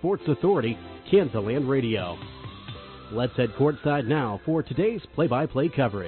Sports Authority, Kansas Radio. Let's head courtside now for today's play-by-play coverage.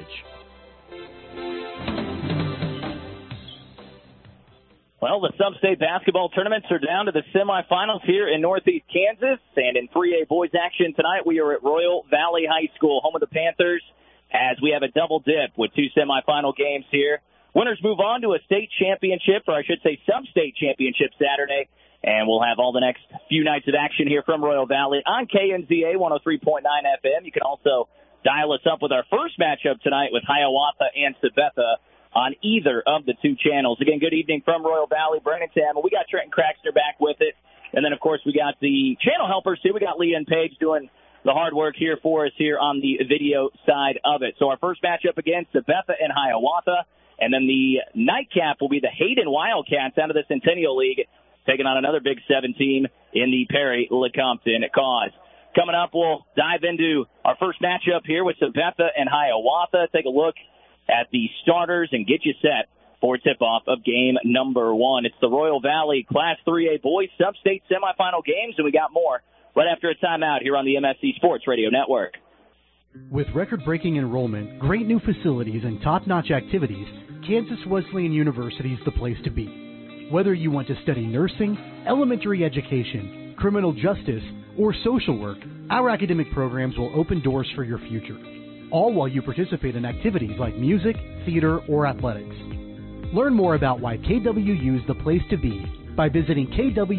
Well, the sub-state basketball tournaments are down to the semifinals here in Northeast Kansas. And in 3A boys action tonight, we are at Royal Valley High School, home of the Panthers, as we have a double dip with two semifinal games here. Winners move on to a state championship, or I should say sub-state championship Saturday. And we'll have all the next few nights of action here from Royal Valley on KNZA 103.9 FM. You can also dial us up with our first matchup tonight with Hiawatha and Sabetha on either of the two channels. Again, good evening from Royal Valley, Brandon Tam. We got Trenton Craxter back with it. And then, of course, we got the channel helpers, too. We got Leah and Paige doing the hard work here for us here on the video side of it. So our first matchup against Sabetha and Hiawatha. And then the nightcap will be the Hayden Wildcats out of the Centennial League, taking on another Big 7 team in the Perry-Lecompton cause. Coming up, we'll dive into our first matchup here with Sabetha and Hiawatha. Take a look at the starters and get you set for tip-off of game number one. It's the Royal Valley Class 3A Boys Sub-State Semifinal games, and we got more right after a timeout here on the MSC Sports Radio Network. With record-breaking enrollment, great new facilities, and top-notch activities, Kansas Wesleyan University is the place to be. Whether you want to study nursing, elementary education, criminal justice, or social work, our academic programs will open doors for your future, all while you participate in activities like music, theater, or athletics. Learn more about why KWU is the place to be by visiting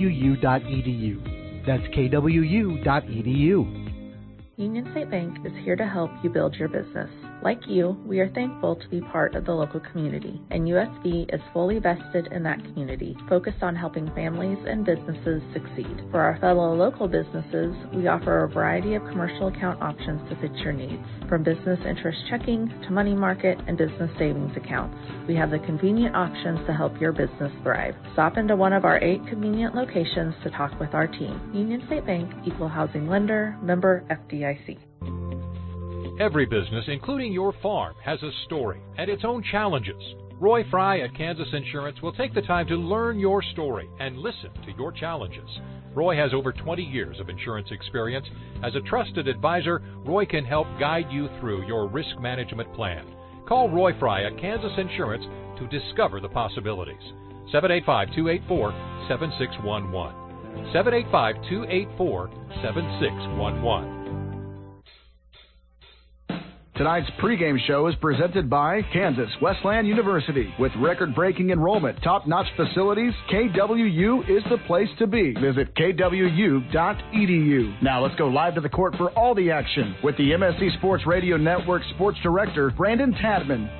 kwu.edu. That's kwu.edu. Union State Bank is here to help you build your business. Like you, we are thankful to be part of the local community, and USB is fully vested in that community, focused on helping families and businesses succeed. For our fellow local businesses, we offer a variety of commercial account options to fit your needs, from business interest checking to money market and business savings accounts. We have the convenient options to help your business thrive. Stop into one of our 8 convenient locations to talk with our team. Union State Bank, Equal Housing Lender, member FDIC. Every business, including your farm, has a story and its own challenges. Roy Fry at Kansas Insurance will take the time to learn your story and listen to your challenges. Roy has over 20 years of insurance experience. As a trusted advisor, Roy can help guide you through your risk management plan. Call Roy Fry at Kansas Insurance to discover the possibilities. 785-284-7611. 785-284-7611. Tonight's pregame show is presented by Kansas Wesleyan University. With record-breaking enrollment, top-notch facilities, KWU is the place to be. Visit kwu.edu. Now let's go live to the court for all the action with the MSC Sports Radio Network Sports Director, Brandon Tadman.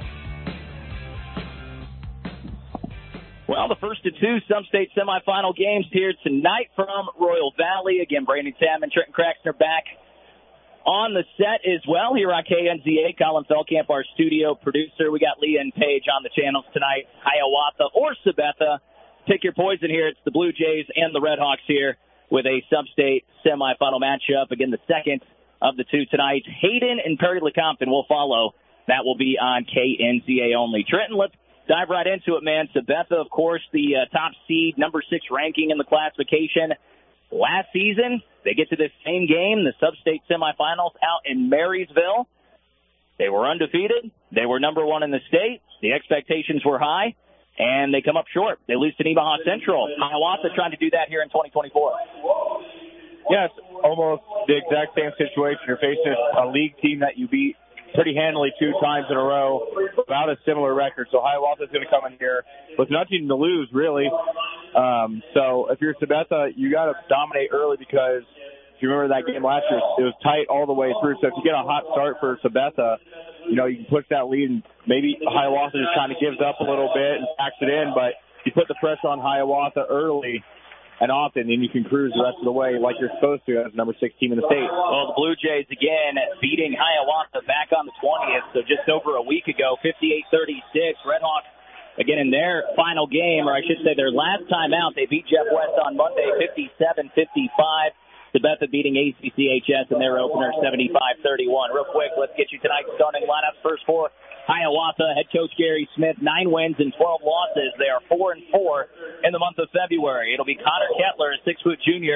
Well, the first of two sub-state semifinal games here tonight from Royal Valley. Again, Brandon Tadman, Trenton Craxter back on the set as well here on KNZA. Colin Feldkamp, our studio producer. We got Leah and Paige on the channels tonight. Hiawatha or Sabetha. Pick your poison here. It's the Blue Jays and the Red Hawks here with a sub-state semifinal matchup. Again, the second of the two tonight. Hayden and Perry-Lecompton will follow. That will be on KNZA only. Trenton, let's dive right into it, man. Sabetha, of course, the top seed, number 6 ranking in the classification. Last season, they get to this same game, the sub-state semifinals out in Marysville. They were undefeated. They were number 1 in the state. The expectations were high, and they come up short. They lose to Nemaha Central. Hiawatha trying to do that here in 2024. Yes, almost the exact same situation. You're facing a league team that you beat pretty handily 2 times in a row, about a similar record. So Hiawatha's going to come in here with nothing to lose, really. So if you're Sabetha, you got to dominate early, because if you remember that game last year, it was tight all the way through. So if you get a hot start for Sabetha, you know, you can push that lead, and maybe Hiawatha just kind of gives up a little bit and packs it in, but you put the pressure on Hiawatha early and often, and you can cruise the rest of the way like you're supposed to as number 6 team in the state. Well, the Blue Jays, again, beating Hiawatha back on the 20th, so just over a week ago, 58-36. Red Hawks, again, in their final game, or I should say their last time out, they beat Jeff West on Monday 57-55. Sabetha beating ACCHS in their opener 75-31. Real quick, let's get you tonight's starting lineups. First for Hiawatha, head coach Gary Smith, 9 wins and 12 losses. They are 4-4 in the month of February. It'll be Connor Kettler, a 6-foot junior,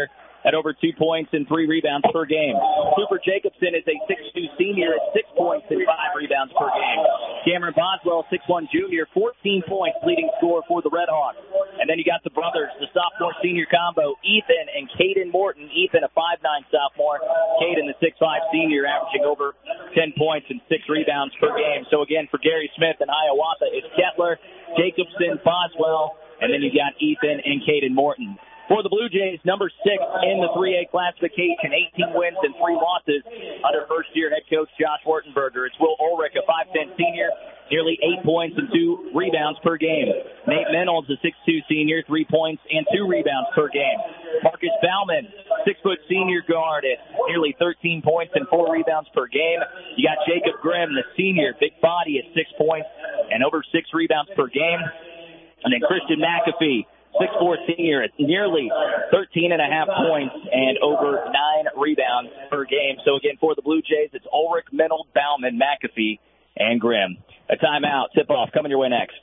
at over 2 points and 3 rebounds per game. Cooper Jacobson is a 6'2 senior at 6 points and 5 rebounds per game. Cameron Boswell, 6'1 junior, 14 points, leading scorer for the Redhawks. And then you got the brothers, the sophomore-senior combo, Ethan and Caden Morton. Ethan, a 5'9 sophomore. Caden, the 6'5 senior, averaging over 10 points and 6 rebounds per game. So again, for Gary Smith and Hiawatha, it's Kettler, Jacobson, Boswell, and then you got Ethan and Caden Morton. For the Blue Jays, number 6 in the 3A classification, 18 wins and 3 losses under first-year head coach Josh Wartenberger. It's Will Ulrich, a 5'10 senior, nearly 8 points and 2 rebounds per game. Nate Mennels, a 6'2 senior, 3 points and 2 rebounds per game. Marcus Bauman, 6-foot senior guard at nearly 13 points and 4 rebounds per game. You got Jacob Grimm, the senior, big body at 6 points and over 6 rebounds per game. And then Christian McAfee, 6'4 senior at nearly 13.5 points and over 9 rebounds per game. So again, for the Blue Jays, it's Ulrich, Mennel, Bauman, McAfee, and Grimm. A timeout, tip-off, coming your way next.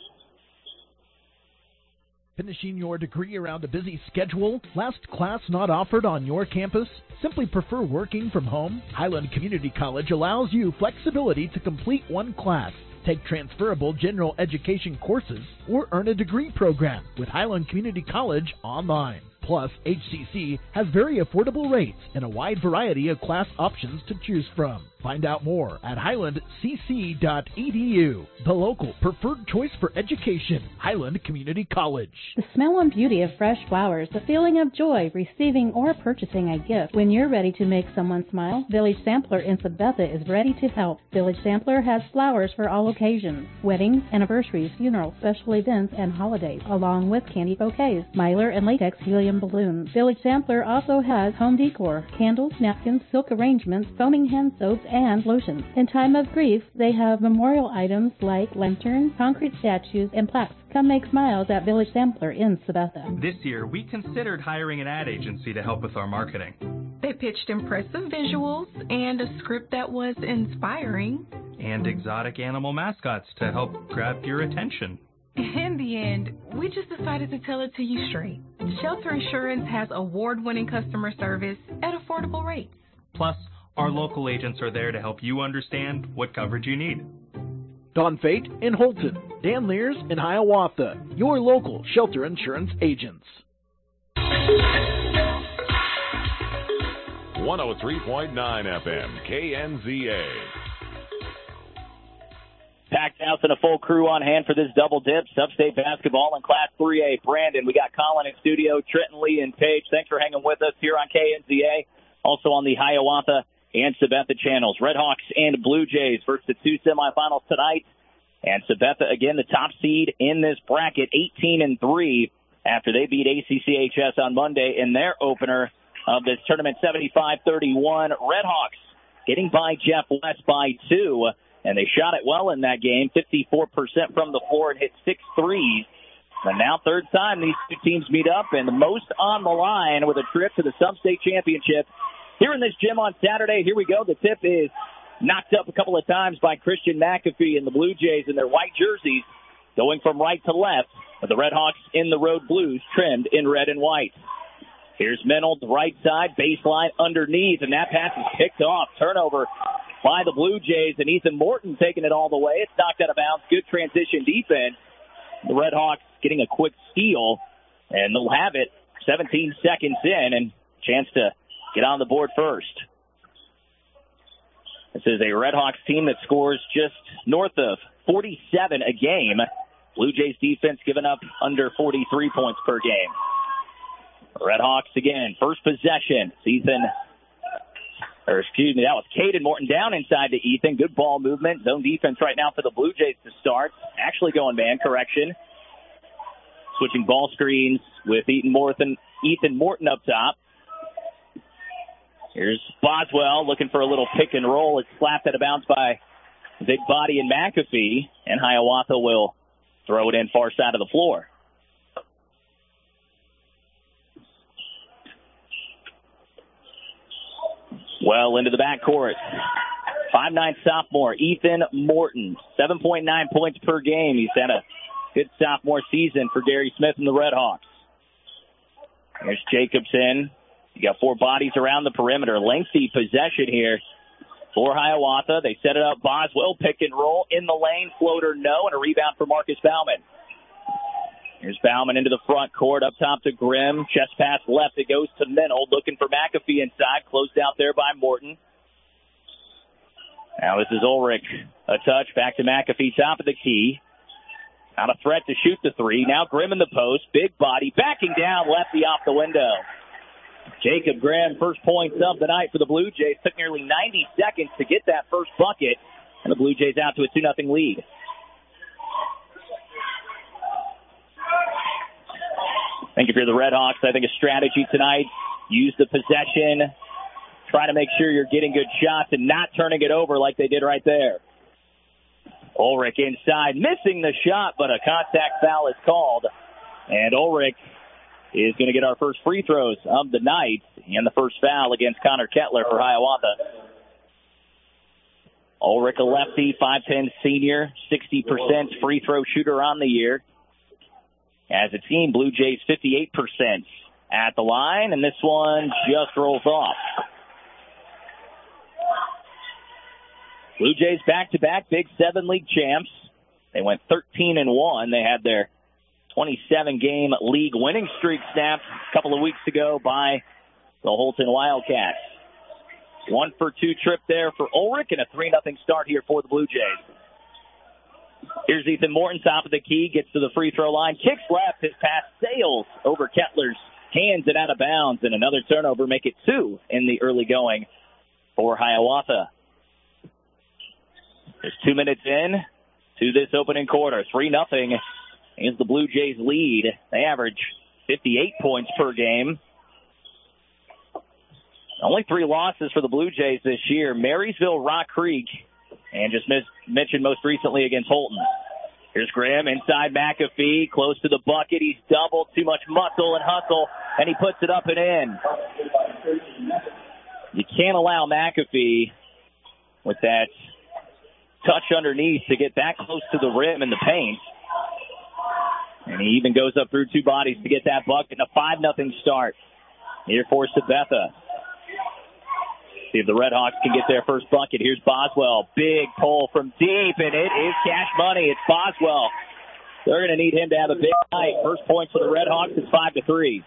Finishing your degree around a busy schedule? Last class not offered on your campus? Simply prefer working from home? Highland Community College allows you flexibility to complete one class, take transferable general education courses, or earn a degree program with Highland Community College online. Plus, HCC has very affordable rates and a wide variety of class options to choose from. Find out more at highlandcc.edu, the local preferred choice for education, Highland Community College. The smell and beauty of fresh flowers, the feeling of joy receiving or purchasing a gift. When you're ready to make someone smile, Village Sampler in Sabetha is ready to help. Village Sampler has flowers for all occasions, weddings, anniversaries, funerals, special events, and holidays, along with candy bouquets, mylar and latex helium balloons. Village Sampler also has home decor, candles, napkins, silk arrangements, foaming hand soaps, and lotions. In time of grief, they have memorial items like lanterns, concrete statues, and plaques. Come make smiles at Village Sampler in Sabetha. This year, we considered hiring an ad agency to help with our marketing. They pitched impressive visuals and a script that was inspiring. And exotic animal mascots to help grab your attention. In the end, we just decided to tell it to you straight. Shelter Insurance has award-winning customer service at affordable rates. Plus, our local agents are there to help you understand what coverage you need. Don Fate in Holton, Dan Lears in Hiawatha, your local Shelter Insurance agents. 103.9 FM, KNZA. Packed house and a full crew on hand for this double dip. Sub-state basketball in Class 3A. Brandon, we got Colin in studio, Trenton, Lee, and Paige. Thanks for hanging with us here on KNZA. Also on the Hiawatha and Sabetha channels. Redhawks and Blue Jays versus the 2 semifinals tonight. And Sabetha, again, the top seed in this bracket, 18-3, after they beat ACCHS on Monday in their opener of this tournament, 75-31. Redhawks getting by Jeff West by 2, and they shot it well in that game, 54% from the floor and hit 6 threes. And now third time these two teams meet up, and the most on the line with a trip to the Sub-State Championship here in this gym on Saturday. Here we go. The tip is knocked up a couple of times by Christian McAfee and the Blue Jays in their white jerseys, going from right to left, with the Redhawks in the road blues trimmed in red and white. Here's Mennel, the right side, baseline underneath, and that pass is picked off. Turnover by the Blue Jays, and Ethan Morton taking it all the way. It's knocked out of bounds. Good transition defense. The Redhawks getting a quick steal, and they'll have it 17 seconds in, and chance to get on the board first. This is a Redhawks team that scores just north of 47 a game. Blue Jays defense giving up under 43 points per game. Redhawks again, first possession. That was Caden Morton down inside to Ethan. Good ball movement. Zone defense right now for the Blue Jays to start. Actually going man, correction. Switching ball screens with Ethan Morton up top. Here's Boswell looking for a little pick and roll. It's slapped out of bounds by big body and McAfee, and Hiawatha will throw it in far side of the floor. Well into the backcourt. 5'9" sophomore, Ethan Morton. 7.9 points per game. He's had a good sophomore season for Gary Smith and the Redhawks. Here's Jacobson You got 4 bodies around the perimeter. Lengthy possession here for Hiawatha. They set it up. Boswell, pick and roll in the lane. Floater, no, and a rebound for Marcus Bauman. Here's Bauman into the front court, up top to Grimm. Chest pass left. It goes to Minold, looking for McAfee inside. Closed out there by Morton. Now this is Ulrich. A touch, back to McAfee, top of the key. Not a threat to shoot the 3. Now Grimm in the post. Big body, backing down, lefty off the window. Jacob Grimm, first points of the night for the Blue Jays. Took nearly 90 seconds to get that first bucket, and the Blue Jays out to a 2-0 lead. I think if you're the Red Hawks, I think a strategy tonight, use the possession, try to make sure you're getting good shots and not turning it over like they did right there. Ulrich inside, missing the shot, but a contact foul is called. And Ulrich is going to get our first free throws of the night and the first foul against Connor Kettler for Hiawatha. Ulrich, a lefty, 5'10" senior, 60% free throw shooter on the year. As a team, Blue Jays 58% at the line, and this one just rolls off. Blue Jays back-to-back Big 7 league champs. They went 13-1. They had their 27-game league winning streak snapped a couple of weeks ago by the Holton Wildcats. 1-for-2 trip there for Ulrich and a 3-0 start here for the Blue Jays. Here's Ethan Morton, top of the key, gets to the free throw line, kicks left, his pass sails over Kettler's hands and out of bounds, and another turnover, make it 2 in the early going for Hiawatha. There's 2 minutes in to this opening quarter. 3-0 is the Blue Jays lead. They average 58 points per game. Only 3 losses for the Blue Jays this year. Marysville, Rock Creek, and just mentioned most recently against Holton. Here's Graham inside McAfee, close to the bucket. He's doubled, too much muscle and hustle, and he puts it up and in. You can't allow McAfee with that touch underneath to get that close to the rim in the paint. And he even goes up through 2 bodies to get that bucket. And a 5-0 start here for Sabetha. See if the Red Hawks can get their first bucket. Here's Boswell. Big pull from deep, and it is cash money. It's Boswell. They're going to need him to have a big night. First point for the Red Hawks is 5-3.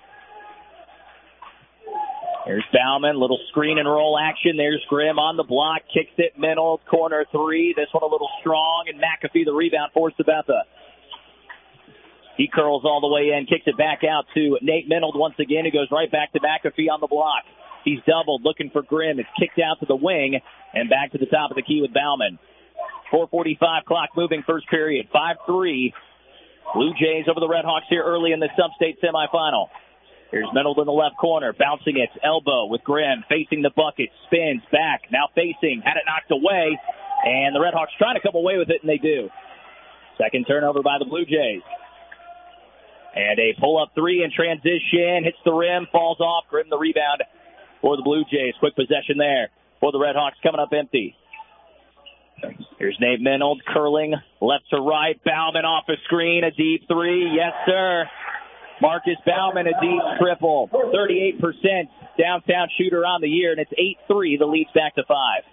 Here's Bauman. Little screen and roll action. There's Grimm on the block. Kicks it middle. Corner 3. This one a little strong, and McAfee the rebound for Sabetha. He curls all the way in, kicks it back out to Nate Minold once again. He goes right back to McAfee on the block. He's doubled, looking for Grimm. It's kicked out to the wing and back to the top of the key with Bauman. 4:45 clock moving first period. 5-3. Blue Jays over the Red Hawks here early in the Sub-State semifinal. Here's Minold in the left corner, bouncing it, elbow with Grimm, facing the bucket, spins back, now facing, had it knocked away, and the Red Hawks trying to come away with it, and they do. Second turnover by the Blue Jays. And a pull-up 3 in transition, hits the rim, falls off. Grimm the rebound for the Blue Jays. Quick possession there for the Red Hawks, coming up empty. Here's Nate Minold curling left to right. Bauman off a screen, a deep 3. Yes, sir. Marcus Bauman, a deep triple. 38% downtown shooter on the year, and it's 8-3. The lead's back to 5.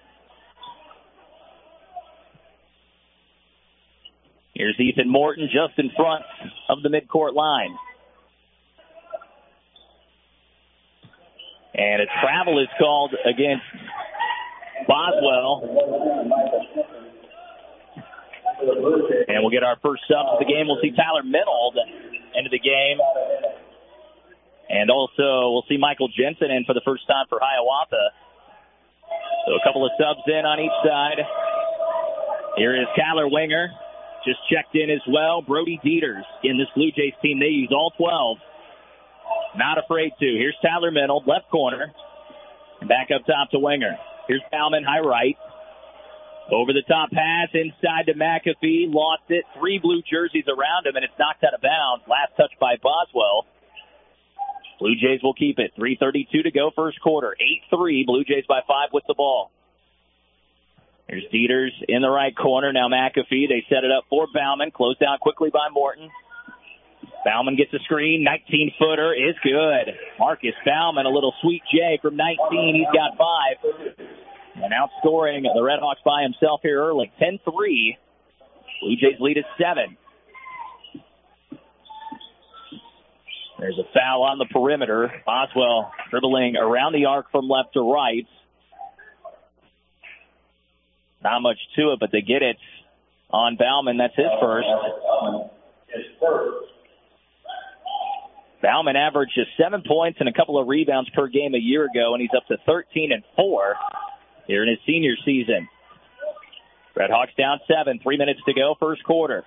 Here's Ethan Morton just in front of the midcourt line. And a travel is called against Boswell. And we'll get our first sub of the game. We'll see Tyler Minold into the game. And also we'll see Michael Jensen in for the first time for Hiawatha. So a couple of subs in on each side. Here is Tyler Winger. Just checked in as well. Brody Dieters in this Blue Jays team. They use all 12. Not afraid to. Here's Tyler Minold, left corner. Back up top to Winger. Here's Bauman, high right. Over the top pass, inside to McAfee. Lost it. 3 blue jerseys around him, and it's knocked out of bounds. Last touch by Boswell. Blue Jays will keep it. 3:32 to go, first quarter. 8-3. Blue Jays by 5 with the ball. Here's Dieters in the right corner. Now McAfee. They set it up for Bauman. Closed down quickly by Morton. Bauman gets a screen. 19-footer is good. Marcus Bauman, a little sweet J from 19. He's got 5. And outscoring the Redhawks by himself here early. 10-3. Blue Jays lead at 7. There's a foul on the perimeter. Boswell dribbling around the arc from left to right. Not much to it, but they get it on Bauman. That's his first. Bauman averaged just 7 points and a couple of rebounds per game a year ago, and he's up to 13 and 4 here in his senior season. Redhawks down 7, 3 minutes to go, first quarter.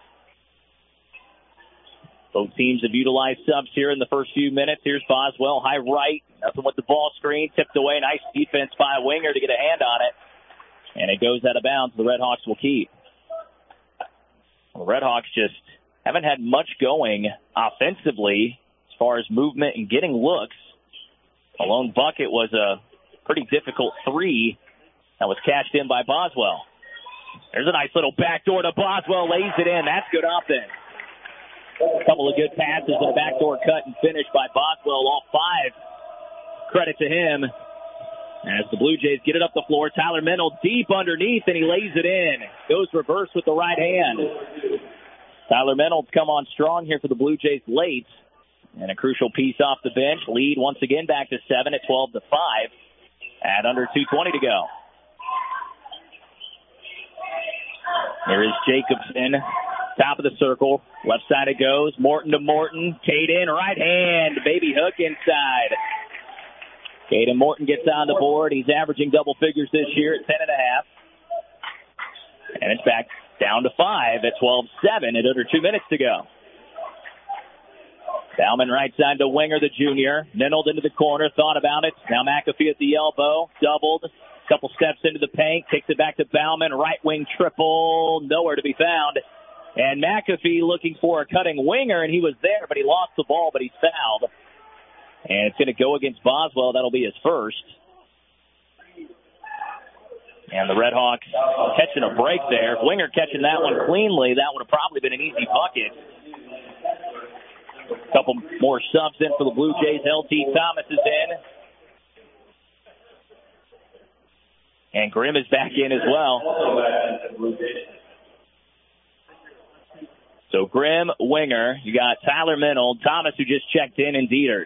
Both teams have utilized subs here in the first few minutes. Here's Boswell, high right, nothing with the ball screen, tipped away, nice defense by a winger to get a hand on it. And it goes out of bounds. The Redhawks will keep. The Redhawks just haven't had much going offensively as far as movement and getting looks. A lone bucket was a pretty difficult 3 that was cashed in by Boswell. There's a nice little backdoor to Boswell, lays it in. That's good offense. A couple of good passes and a backdoor cut and finish by Boswell, all 5. Credit to him. As the Blue Jays get it up the floor, Tyler Mennel deep underneath, and he lays it in. Goes reverse with the right hand. Tyler Mennel's come on strong here for the Blue Jays late. And a crucial piece off the bench. Lead once again back to 7 at 12-5 at under 2:20 to go. There is Jacobson, top of the circle. Left side it goes. Morton to Morton. Caden, right hand. Baby hook inside. Caden Morton gets on the board. He's averaging double figures this year at 10.5. And it's back down to 5 at 12-7 at under 2 minutes to go. Bauman right side to Winger, the junior. Ninnled into the corner, thought about it. Now McAfee at the elbow, doubled. Couple steps into the paint, kicks it back to Bauman. Right wing triple, nowhere to be found. And McAfee looking for a cutting Winger, and he was there, but he lost the ball, but he's fouled. And it's going to go against Boswell. That'll be his first. And the Redhawks catching a break there. If Winger catching that one cleanly, that would have probably been an easy bucket. A couple more subs in for the Blue Jays. LT Thomas is in. And Grimm is back in as well. So Grimm, Winger. You got Tyler Mennel, Thomas who just checked in, and Dieters.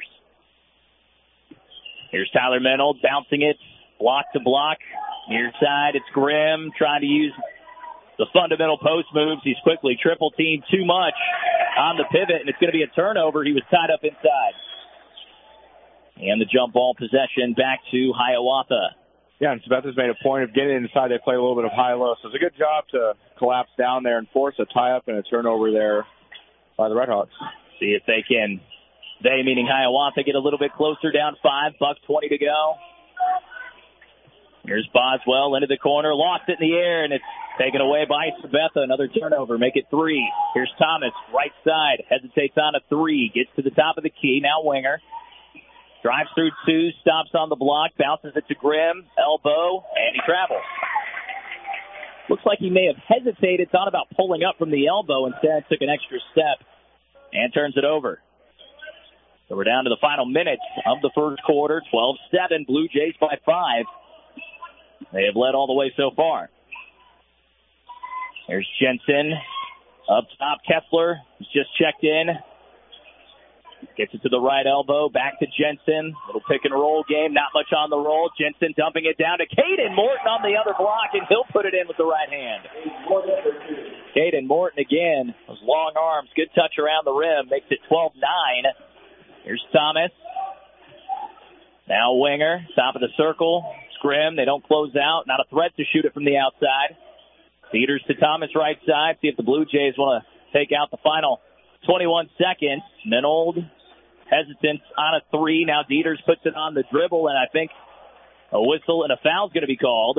Here's Tyler Mennel bouncing it, block to block. Near side, it's Grimm trying to use the fundamental post moves. He's quickly triple teamed too much on the pivot, and it's going to be a turnover. He was tied up inside. And the jump ball possession back to Hiawatha. Yeah, and Sabetha's made a point of getting inside. They play a little bit of high-low, so it's a good job to collapse down there and force a tie-up and a turnover there by the Redhawks. See if they can, they meaning Hiawatha, get a little bit closer, down 5, $1:20 to go. Here's Boswell into the corner, lost it in the air, and it's taken away by Sabetha. Another turnover, make it 3. Here's Thomas, right side, hesitates on a 3, gets to the top of the key, now Winger. Drives through 2, stops on the block, bounces it to Grimm, elbow, and he travels. Looks like he may have hesitated, thought about pulling up from the elbow, instead took an extra step and turns it over. So we're down to the final minutes of the first quarter, 12-7, Blue Jays by 5. They have led all the way so far. There's Jensen. Up top, Kessler has just checked in. Gets it to the right elbow, back to Jensen. Little pick and roll game, not much on the roll. Jensen dumping it down to Caden Morton on the other block, and he'll put it in with the right hand. Caden Morton again, those long arms, good touch around the rim, makes it 12-9. Here's Thomas. Now Winger, top of the circle. Scrim, they don't close out, not a threat to shoot it from the outside. Dieters to Thomas right side, see if the Blue Jays want to take out the final 21 seconds. Menold hesitant on a 3. Now Dieters puts it on the dribble, and I think a whistle and a foul's going to be called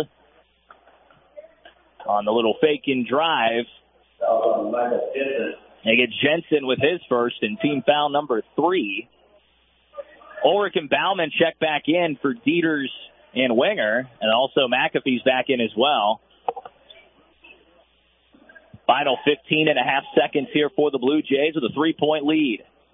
on the little fake and drive. They get Jensen with his first and team foul number 3. Ulrich and Bauman check back in for Dieters and Winger, and also McAfee's back in as well. Final 15.5 seconds here for the Blue Jays with a 3-point lead.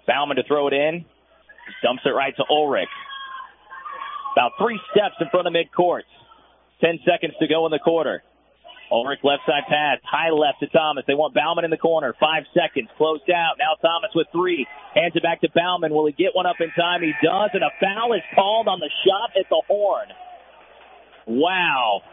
Bauman to throw it in. Dumps it right to Ulrich. About 3 steps in front of midcourt. 10 seconds to go in the quarter. Ulrich left side pass. High left to Thomas. They want Bauman in the corner. 5 seconds. Closed out. Now Thomas with 3. Hands it back to Bauman. Will he get one up in time? He does, and a foul is called on the shot at the horn. Wow.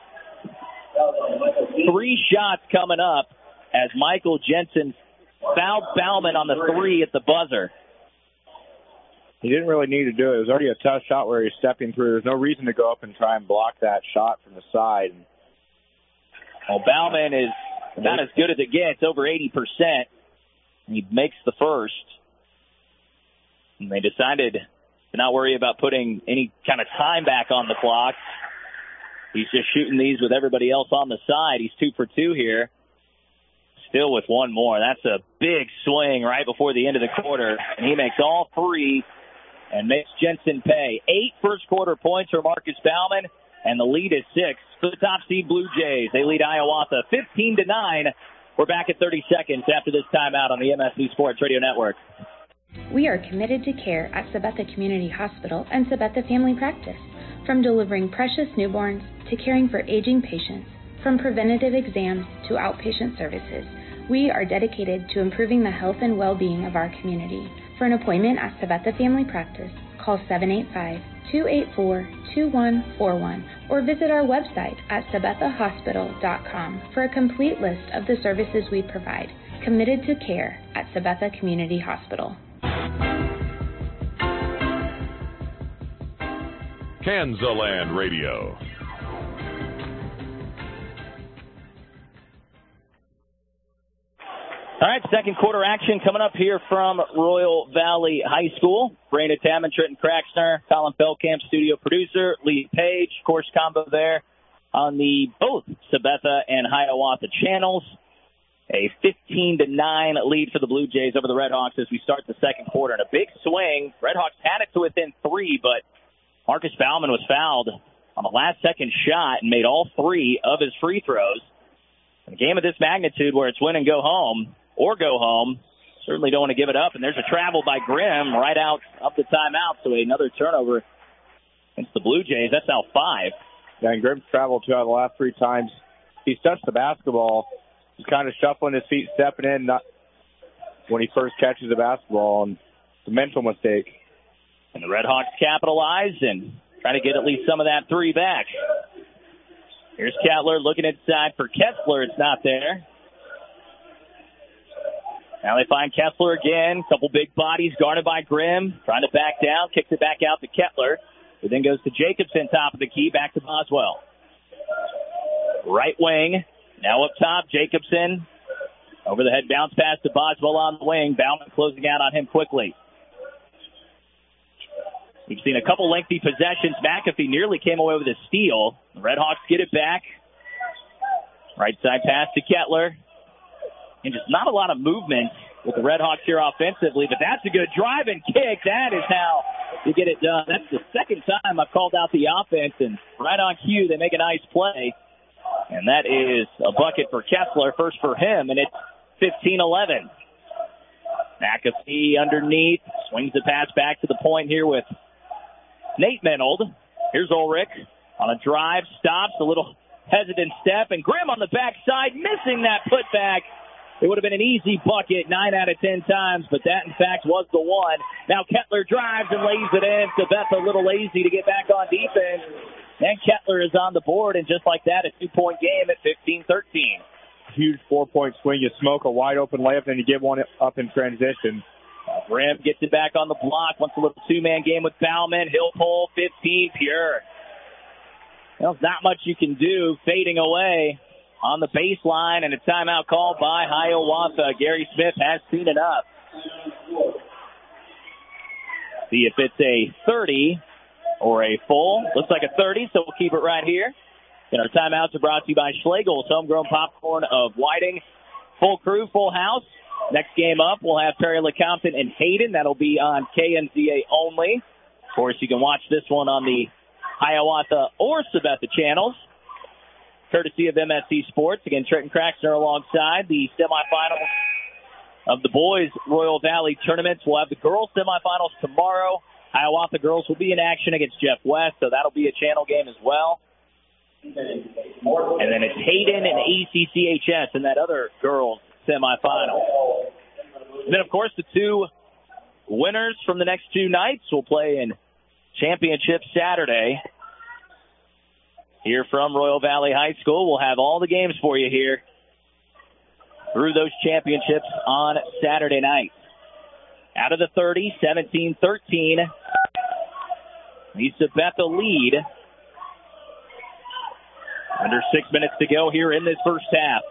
3 shots coming up as Michael Jensen fouled Bauman on the 3 at the buzzer. He didn't really need to do it. It was already a tough shot where he was stepping through. There's no reason to go up and try and block that shot from the side. Well, Bauman is not as good as it gets, over 80%. He makes the first. And they decided to not worry about putting any kind of time back on the clock. He's just shooting these with everybody else on the side. He's 2 for 2 here. Still with 1 more. That's a big swing right before the end of the quarter. And he makes all 3 and makes Jensen pay. 8 first-quarter points for Marcus Bauman, and the lead is 6 for the top seed Blue Jays. They lead Hiawatha 15-9. We're back at 30 seconds after this timeout on the MSC Sports Radio Network. We are committed to care at Sabetha Community Hospital and Sabetha Family Practice. From delivering precious newborns to caring for aging patients, from preventative exams to outpatient services, we are dedicated to improving the health and well-being of our community. For an appointment at Sabetha Family Practice, call 785-284-2141 or visit our website at sabethahospital.com for a complete list of the services we provide. Committed to care at Sabetha Community Hospital. Kansaland Radio. All right, second quarter action coming up here from Royal Valley High School. Brandon Tamman, Trenton Craxner, Colin Feldkamp, studio producer, Lee Page, course combo there on the both Sabetha and Hiawatha channels. A 15-9 lead for the Blue Jays over the Redhawks as we start the second quarter. And a big swing. Redhawks had it to within 3, but Marcus Bauman was fouled on the last-second shot and made all 3 of his free throws. In a game of this magnitude where it's win and go home, or go home, certainly don't want to give it up. And there's a travel by Grimm right out of the timeout, so another turnover against the Blue Jays. That's now 5. Yeah, and Grimm's traveled 2 out of the last 3 times. He's touched the basketball. He's kind of shuffling his feet, stepping in not when he first catches the basketball, and it's a mental mistake. And the Redhawks capitalize and try to get at least some of that 3 back. Here's Kettler looking inside for Kessler. It's not there. Now they find Kessler again. Couple big bodies guarded by Grimm. Trying to back down. Kicks it back out to Kettler. It then goes to Jacobson, top of the key. Back to Boswell. Right wing. Now up top, Jacobson. Over the head bounce pass to Boswell on the wing. Bauman closing out on him quickly. We've seen a couple lengthy possessions. McAfee nearly came away with a steal. The Redhawks get it back. Right side pass to Kettler. And just not a lot of movement with the Redhawks here offensively, but that's a good drive and kick. That is how you get it done. That's the second time I've called out the offense, and right on cue, they make a nice play. And that is a bucket for Kessler, first for him, and it's 15-11. McAfee underneath, swings the pass back to the point here with Nate Menold. Here's Ulrich on a drive, stops, a little hesitant step, and Grimm on the backside, missing that putback. It would have been an easy bucket 9 out of 10 times, but that, in fact, was the one. Now Kettler drives and lays it in. Sabetha a little lazy to get back on defense. And Kettler is on the board, and just like that, a 2-point game at 15-13. Huge 4-point swing. You smoke a wide-open layup, then you get one up in transition. Grimm gets it back on the block. Wants a little 2-man game with Bauman. He'll pull 15 pure. Well, there's not much you can do. Fading away on the baseline, and a timeout called by Hiawatha. Gary Smith has seen enough. See if it's a 30 or a full. Looks like a 30, so we'll keep it right here. And our timeouts are brought to you by Schlegel's Homegrown Popcorn of Whiting. Full crew, full house. Next game up, we'll have Perry LeCompton and Hayden. That'll be on KNZA only. Of course, you can watch this one on the Hiawatha or Sabetha channels, courtesy of MSC Sports. Again, Trenton Craxner alongside. The semifinals of the boys' Royal Valley tournaments. We'll have the girls' semifinals tomorrow. Hiawatha girls will be in action against Jeff West, so that'll be a channel game as well. And then it's Hayden and ACCHS in that other girls' semifinal. And then, of course, the two winners from the next two nights will play in championship Saturday. Here from Royal Valley High School, we'll have all the games for you here through those championships on Saturday night. Out of the 30, 17-13. The Sabetha lead. Under 6 minutes to go here in this first half.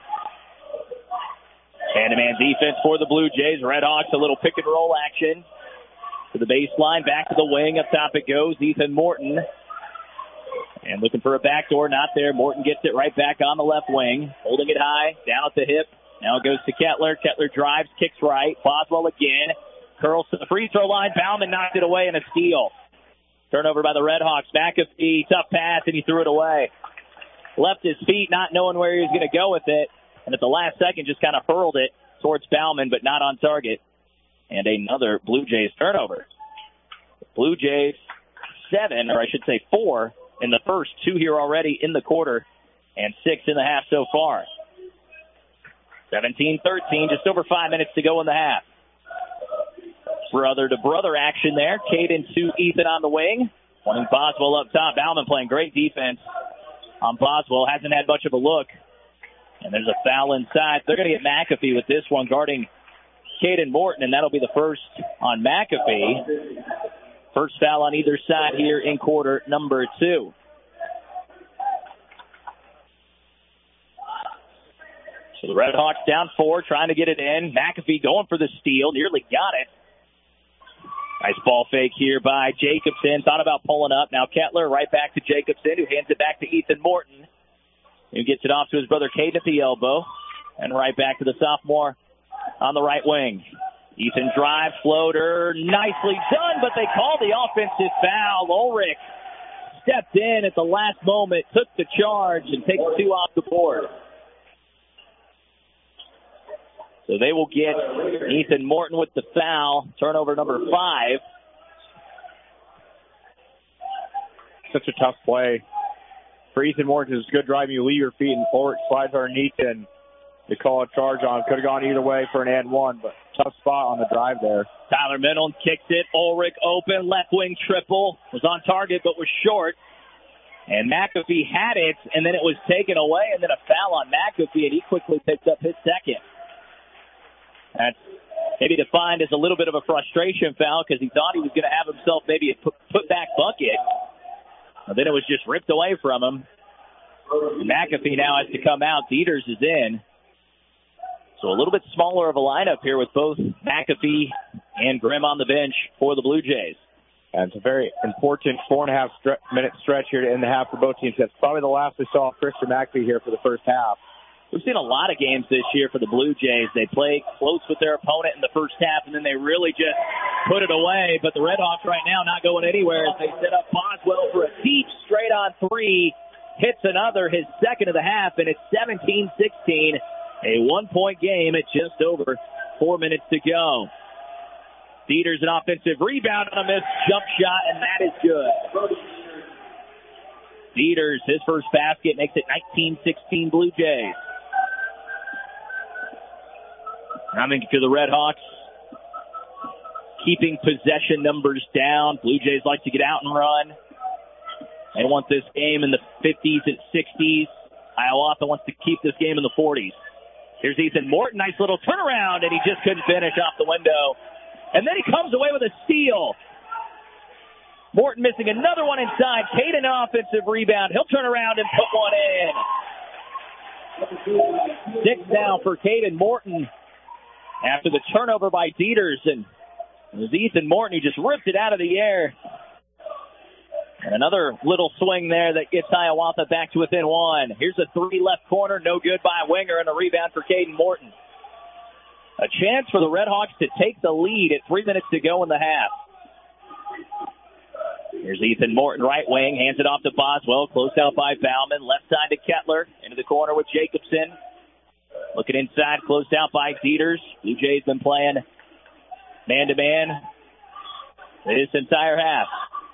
Man-to-man defense for the Blue Jays. Red Hawks, a little pick and roll action. To the baseline, back to the wing. Up top it goes. Ethan Morton. And looking for a backdoor, not there. Morton gets it right back on the left wing. Holding it high, down at the hip. Now it goes to Kettler. Kettler drives, kicks right. Boswell again. Curls to the free throw line. Bauman knocked it away in a steal. Turnover by the Red Hawks. McAfee, tough pass, and he threw it away. Left his feet, not knowing where he was going to go with it. And at the last second, just kind of hurled it towards Bauman, but not on target. And another Blue Jays turnover. Blue Jays 7, or I should say 4, in the first, 2 here already in the quarter, and 6 in the half so far. 17-13, just over 5 minutes to go in the half. Brother-to-brother action there. Caden to Ethan on the wing. Wanting Boswell up top. Bauman playing great defense on Boswell. Hasn't had much of a look. And there's a foul inside. They're going to get McAfee with this one guarding Caden Morton, and that'll be the first on McAfee. First foul on either side here in quarter number 2. So the Red Hawks down 4, trying to get it in. McAfee going for the steal, nearly got it. Nice ball fake here by Jacobson. Thought about pulling up. Now Kettler right back to Jacobson, who hands it back to Ethan Morton, who gets it off to his brother Caden at the elbow. And right back to the sophomore on the right wing. Ethan drives, floater, nicely done, but they call the offensive foul. Ulrich stepped in at the last moment, took the charge, and takes 2 off the board. So they will get Ethan Morton with the foul. Turnover number 5. Such a tough play for Ethan Morton. It's good driving. You leave your feet, and Ulrich slides underneath, and they call a charge on. Could have gone either way for an and one, but tough spot on the drive there. Tyler Middleton kicks it. Ulrich open. Left wing triple. Was on target, but was short. And McAfee had it, and then it was taken away, and then a foul on McAfee, and he quickly picked up his second. That's maybe defined as a little bit of a frustration foul because he thought he was going to have himself maybe a put-back bucket. But then it was just ripped away from him. McAfee now has to come out. Dieters is in. So a little bit smaller of a lineup here with both McAfee and Grimm on the bench for the Blue Jays. And it's a very important 4.5-minute stretch here to end the half for both teams. That's probably the last we saw of Christian McAfee here for the first half. We've seen a lot of games this year for the Blue Jays. They play close with their opponent in the first half, and then they really just put it away. But the Red Hawks right now not going anywhere as they set up Boswell for a deep straight-on 3. Hits another, his second of the half, and it's 17-16. A 1-point game at just over 4 minutes to go. Dieters an offensive rebound on a missed jump shot, and that is good. Dieters, his first basket, makes it 19-16 Blue Jays. Coming to the Red Hawks, keeping possession numbers down. Blue Jays like to get out and run. They want this game in the 50s and 60s. Hiawatha wants to keep this game in the 40s. Here's Ethan Morton, nice little turnaround, and he just couldn't finish off the window. And then he comes away with a steal. Morton missing another one inside. Caden offensive rebound. He'll turn around and put one in. 6 now for Caden Morton after the turnover by Dieters. And it was Ethan Morton who just ripped it out of the air. And another little swing there that gets Hiawatha back to within 1. Here's a 3 left corner. No good by Winger, and a rebound for Caden Morton. A chance for the Red Hawks to take the lead at 3 minutes to go in the half. Here's Ethan Morton, right wing, hands it off to Boswell, closed out by Bauman, left side to Kettler, into the corner with Jacobson. Looking inside, closed out by Dieters. Blue Jays been playing man-to-man this entire half.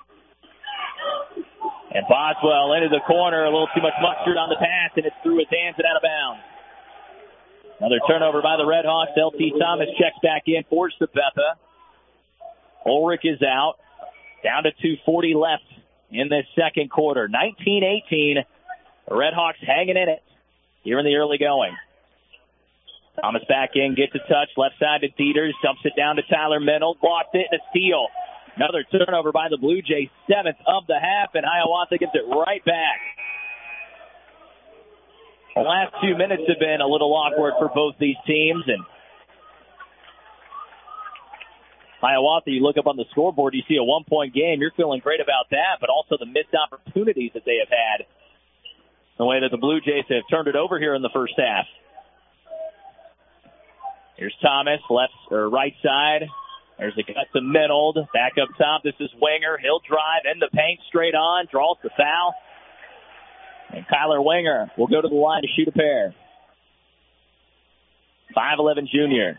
And Boswell into the corner, a little too much mustard on the pass, and it's through his hands and out of bounds. Another turnover by the Red Hawks. LT Thomas checks back in for Sabetha. Ulrich is out. Down to 2:40 left in this second quarter. 19-18. The Red Hawks hanging in it here in the early going. Thomas back in, gets a touch, left side to Dieters, dumps it down to Tyler Mennel, lost it, and a steal. Another turnover by the Blue Jays, 7th of the half, and Hiawatha gets it right back. The last 2 minutes have been a little awkward for both these teams, and Hiawatha, you look up on the scoreboard, you see a 1-point game. You're feeling great about that, but also the missed opportunities that they have had. The way that the Blue Jays have turned it over here in the first half. Here's Thomas, right side. There's a cut to Menold. Back up top, this is Winger. He'll drive in the paint, straight on, draws the foul. And Kyler Winger will go to the line to shoot a pair. 5'11" junior.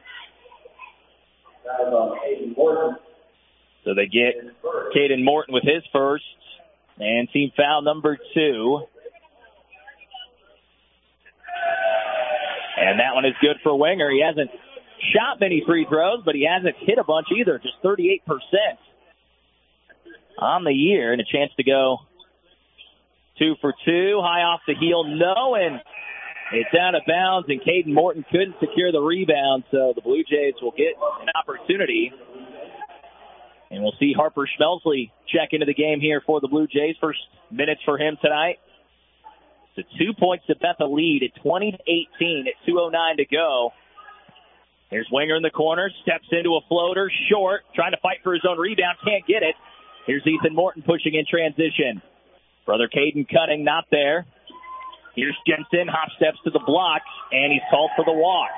So they get Caden Morton with his first. And team foul number 2. And that one is good for Winger. He hasn't shot many free throws, but he hasn't hit a bunch either. Just 38% on the year, and a chance to go 2 for 2. High off the heel, no, and it's out of bounds, and Caden Morton couldn't secure the rebound, so the Blue Jays will get an opportunity. And we'll see Harper Schmelsley check into the game here for the Blue Jays. First minutes for him tonight. It's a 2-point Sabetha lead at 20-18 at 2:09 to go. Here's Winger in the corner, steps into a floater, short, trying to fight for his own rebound, can't get it. Here's Ethan Morton pushing in transition. Brother Caden Cutting not there. Here's Jensen, hop steps to the block, and he's called for the walk.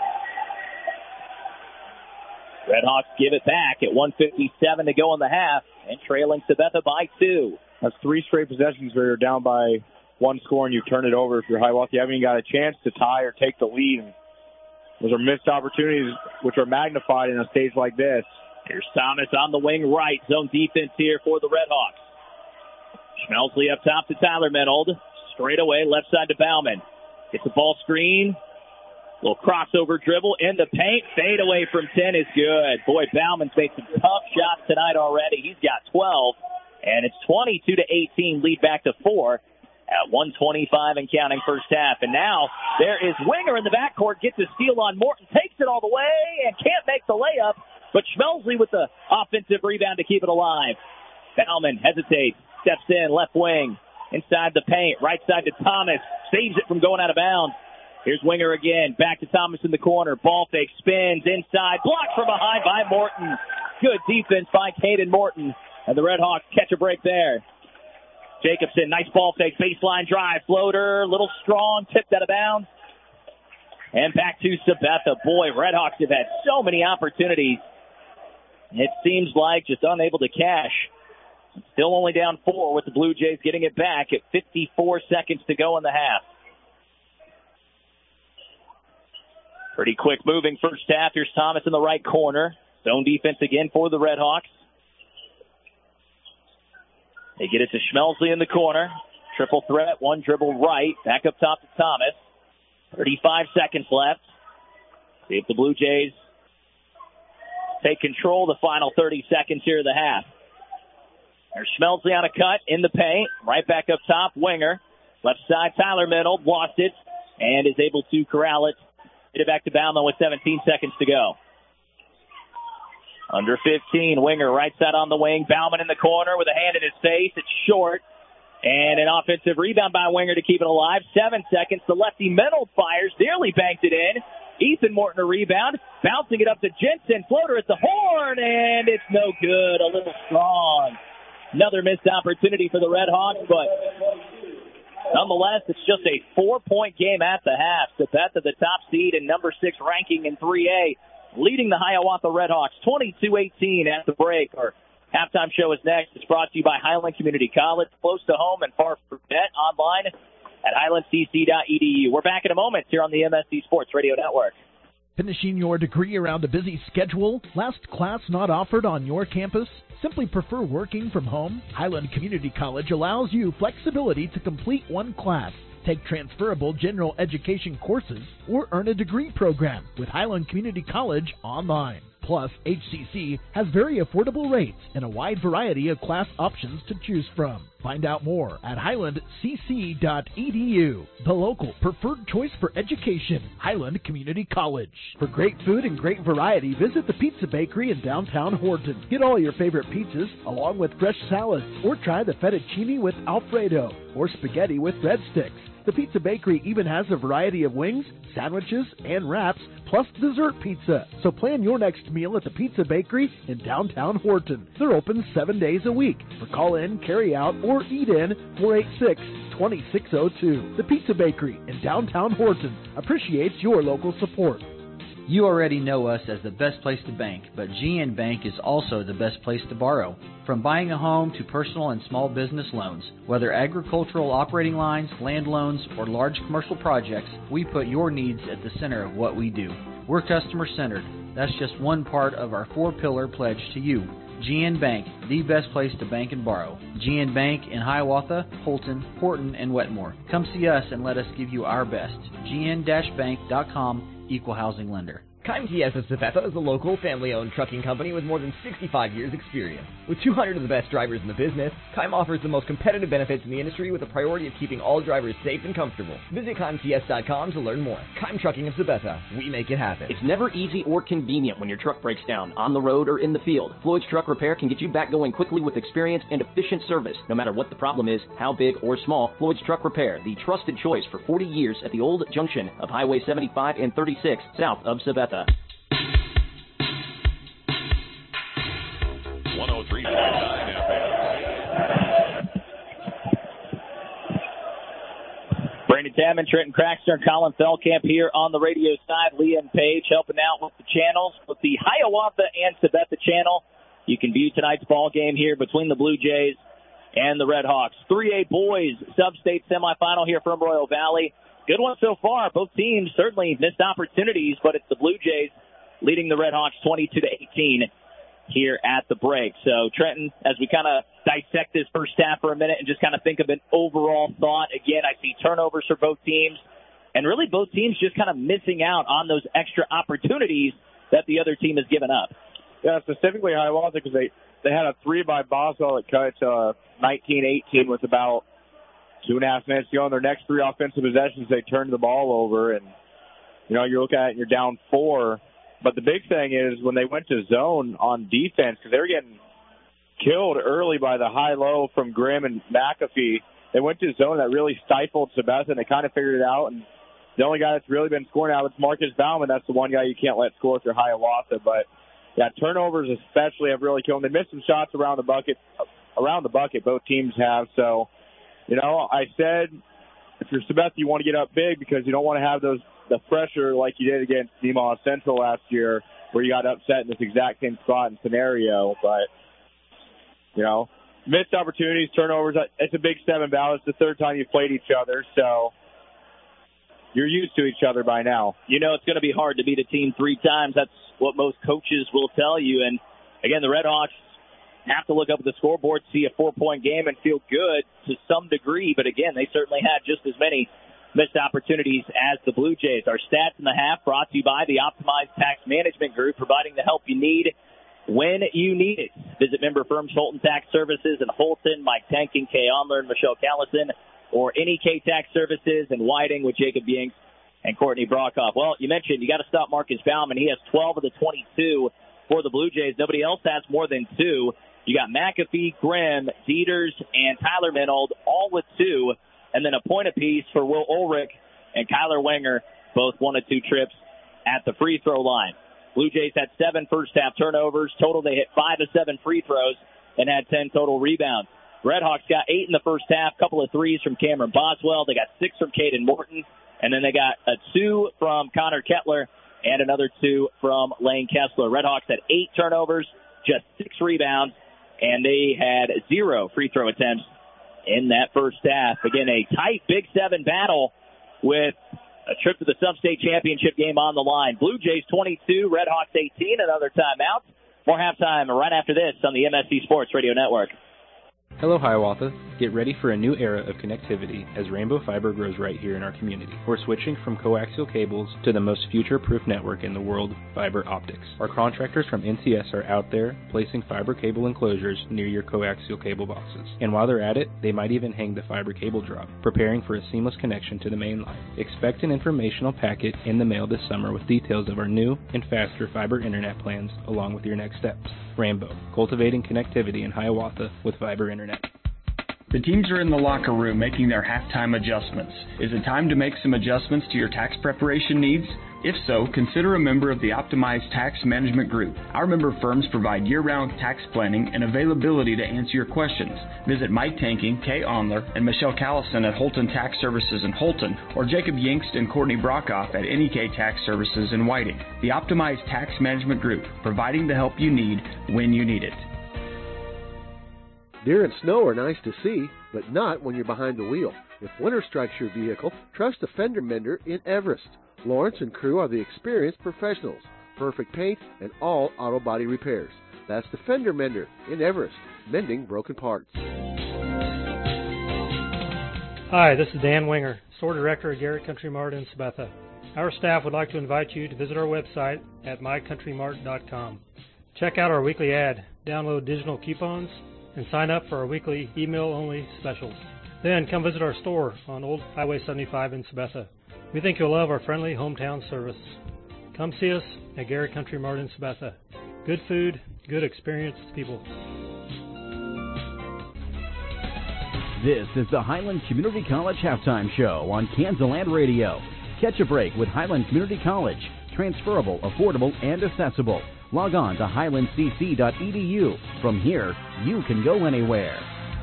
Red Hawks give it back at 1:57 to go in the half, and trailing Sabetha by 2. That's 3 straight possessions where you're down by 1 score and you turn it over. If you're Hiawatha, you haven't even got a chance to tie or take the lead. Those are missed opportunities, which are magnified in a stage like this. Here's Thomas on the wing right. Zone defense here for the Red Hawks. Schmelsley up top to Tyler Menold. Straight away, left side to Bauman. Gets the ball screen. Little crossover dribble in the paint. Fade away from 10 is good. Boy, Bauman's made some tough shots tonight already. He's got 12. And it's 22-18, lead back to 4. At 1:25 and counting first half. And now there is Winger in the backcourt, gets a steal on Morton, takes it all the way and can't make the layup. But Schmelsley with the offensive rebound to keep it alive. Bauman hesitates, steps in, left wing, inside the paint, right side to Thomas, saves it from going out of bounds. Here's Winger again, back to Thomas in the corner, ball fake, spins inside, blocked from behind by Morton. Good defense by Caden Morton, and the Red Hawks catch a break there. Jacobson, nice ball fake, baseline drive, floater, little strong, tipped out of bounds. And back to Sabetha. Boy, Red Hawks have had so many opportunities. It seems like just unable to cash. Still only down 4 with the Blue Jays getting it back at 54 seconds to go in the half. Pretty quick moving first half. Here's Thomas in the right corner. Zone defense again for the Red Hawks. They get it to Schmelsley in the corner. Triple threat, 1 dribble right. Back up top to Thomas. 35 seconds left. See if the Blue Jays take control the final 30 seconds here of the half. There's Schmelsley on a cut in the paint. Right back up top, Winger. Left side, Tyler Menold lost it and is able to corral it. Get it back to Bauman with 17 seconds to go. Under 15, Winger right side on the wing. Bauman in the corner with a hand in his face. It's short. And an offensive rebound by Winger to keep it alive. 7 seconds. The lefty Menold fires. Nearly banked it in. Ethan Morton a rebound. Bouncing it up to Jensen. Floater at the horn. And it's no good. A little strong. Another missed opportunity for the Red Hawks. But nonetheless, it's just a 4-point game at the half. Sabetha, the top seed and number 6 ranking in 3A. Leading the Hiawatha Red Hawks 22-18 at the break. Our halftime show is next. It's brought to you by Highland Community College, close to home and far from net. Online at highlandcc.edu. We're back in a moment here on the MSC Sports Radio Network. Finishing your degree around a busy schedule? Last class not offered on your campus? Simply prefer working from home? Highland Community College allows you flexibility to complete one class, take transferable general education courses, or earn a degree program with Highland Community College online. Plus, HCC has very affordable rates and a wide variety of class options to choose from. Find out more at highlandcc.edu, the local preferred choice for education, Highland Community College. For great food and great variety, visit the Pizza Bakery in downtown Horton. Get all your favorite pizzas along with fresh salads, or try the fettuccine with Alfredo or spaghetti with breadsticks. The Pizza Bakery even has a variety of wings, sandwiches, and wraps, plus dessert pizza. So plan your next meal at the Pizza Bakery in downtown Horton. They're open 7 days a week. For call-in, carry-out, or eat-in, 486-2602. The Pizza Bakery in downtown Horton appreciates your local support. You already know us as the best place to bank, but GN Bank is also the best place to borrow. From buying a home to personal and small business loans, whether agricultural operating lines, land loans, or large commercial projects, we put your needs at the center of what we do. We're customer-centered. That's just one part of our 4-pillar pledge to you. GN Bank, the best place to bank and borrow. GN Bank in Hiawatha, Holton, Horton, and Wetmore. Come see us and let us give you our best. GN-bank.com, Equal Housing Lender. Keim TS of Sabetha is a local, family-owned trucking company with more than 65 years' experience. With 200 of the best drivers in the business, Keim offers the most competitive benefits in the industry with a priority of keeping all drivers safe and comfortable. Visit KeimTS.com to learn more. Keim Trucking of Sabetha. We make it happen. It's never easy or convenient when your truck breaks down, on the road or in the field. Floyd's Truck Repair can get you back going quickly with experience and efficient service. No matter what the problem is, how big or small, Floyd's Truck Repair, the trusted choice for 40 years at the old junction of Highway 75 and 36, south of Sabetha. 103.9 FM. Brandon Tamman, Trenton Crackster, Colin Feldkamp here on the radio side. Liam Page helping out with the channels, with the Hiawatha and Sabetha channel. You can view tonight's ball game here between the Blue Jays and the Red Hawks. 3A boys sub-state semifinal here from Royal Valley. Good one so far. Both teams certainly missed opportunities, but it's the Blue Jays leading the Red Hawks 22-18 here at the break. So, Trenton, as we kind of dissect this first half for a minute and just kind of think of an overall thought, again, I see turnovers for both teams, and really both teams just kind of missing out on those extra opportunities that the other team has given up. Yeah, specifically Hiawatha, because they had a 3 by Boswell that cut 19-18 with about 2.5 minutes to go. In their next 3 offensive possessions, they turned the ball over, and, you know, you're looking at it and you're down 4. But the big thing is when they went to zone on defense, because they were getting killed early by the high-low from Grimm and McAfee, they went to zone that really stifled Sabetha, and they kind of figured it out. And the only guy that's really been scoring out is Marcus Bauman. That's the one guy you can't let score if you're Hiawatha. But, yeah, turnovers especially have really killed them. They missed some shots around the bucket. Both teams have. So, you know, I said if you're Sabetha, you want to get up big because you don't want to have the pressure like you did against Nemaha Central last year where you got upset in this exact same spot and scenario. But, you know, missed opportunities, turnovers, it's a big 7 battle. It's the 3rd time you've played each other, so you're used to each other by now. You know it's going to be hard to beat a team 3 times. That's what most coaches will tell you. And, again, the Red Hawks have to look up at the scoreboard, see a 4-point game, and feel good to some degree. But, again, they certainly had just as many missed opportunities as the Blue Jays. Our stats in the half brought to you by the Optimized Tax Management Group, providing the help you need when you need it. Visit member firms Holton Tax Services in Holton, Mike Tankin, Kay Onler, and Michelle Callison, or any K-Tax Services in Whiting with Jacob Yinks and Courtney Brockhoff. Well, you mentioned you got to stop Marcus Bauman. He has 12 of the 22 for the Blue Jays. Nobody else has more than 2. You got McAfee, Grimm, Dieters, and Tyler Minold, all with 2. And then a point apiece for Will Ulrich and Kyler Wenger, both 1 of 2 trips at the free throw line. Blue Jays had 7 first-half turnovers. Total, they hit 5 of 7 free throws and had 10 total rebounds. Red Hawks got 8 in the first half, couple of 3s from Cameron Boswell. They got 6 from Caden Morton, and then they got a 2 from Connor Kettler and another 2 from Lane Kessler. Red Hawks had 8 turnovers, just 6 rebounds, and they had 0 free throw attempts in that first half. Again, a tight Big 7 battle with a trip to the Sub-State Championship game on the line. Blue Jays 22, Red Hawks 18, another timeout. More halftime right after this on the MSC Sports Radio Network. Hello, Hiawatha. Get ready for a new era of connectivity as Rainbow Fiber grows right here in our community. We're switching from coaxial cables to the most future-proof network in the world, fiber optics. Our contractors from NCS are out there placing fiber cable enclosures near your coaxial cable boxes. And while they're at it, they might even hang the fiber cable drop, preparing for a seamless connection to the main line. Expect an informational packet in the mail this summer with details of our new and faster fiber internet plans along with your next steps. Rainbow, cultivating connectivity in Hiawatha with fiber internet. The teams are in the locker room making their halftime adjustments. Is it time to make some adjustments to your tax preparation needs? If so, consider a member of the Optimized Tax Management Group. Our member firms provide year-round tax planning and availability to answer your questions. Visit Mike Tanking, Kay Onler, and Michelle Callison at Holton Tax Services in Holton, or Jacob Yingst and Courtney Brockhoff at NEK Tax Services in Whiting. The Optimized Tax Management Group, providing the help you need when you need it. Deer and snow are nice to see, but not when you're behind the wheel. If winter strikes your vehicle, trust a fender mender in Everest. Lawrence and crew are the experienced professionals. Perfect paint and all auto body repairs. That's the fender mender in Everest, mending broken parts. Hi, this is Dan Winger, Store Director at Garrett Country Mart in Sabetha. Our staff would like to invite you to visit our website at mycountrymart.com. Check out our weekly ad, download digital coupons, and sign up for our weekly email-only specials. Then come visit our store on Old Highway 75 in Sabetha. We think you'll love our friendly hometown service. Come see us at Garrett Country Mart in Sabetha. Good food, good experienced people. This is the Highland Community College Halftime Show on Kansaland Radio. Catch a break with Highland Community College. Transferable, affordable, and accessible. Log on to highlandcc.edu. From here, you can go anywhere.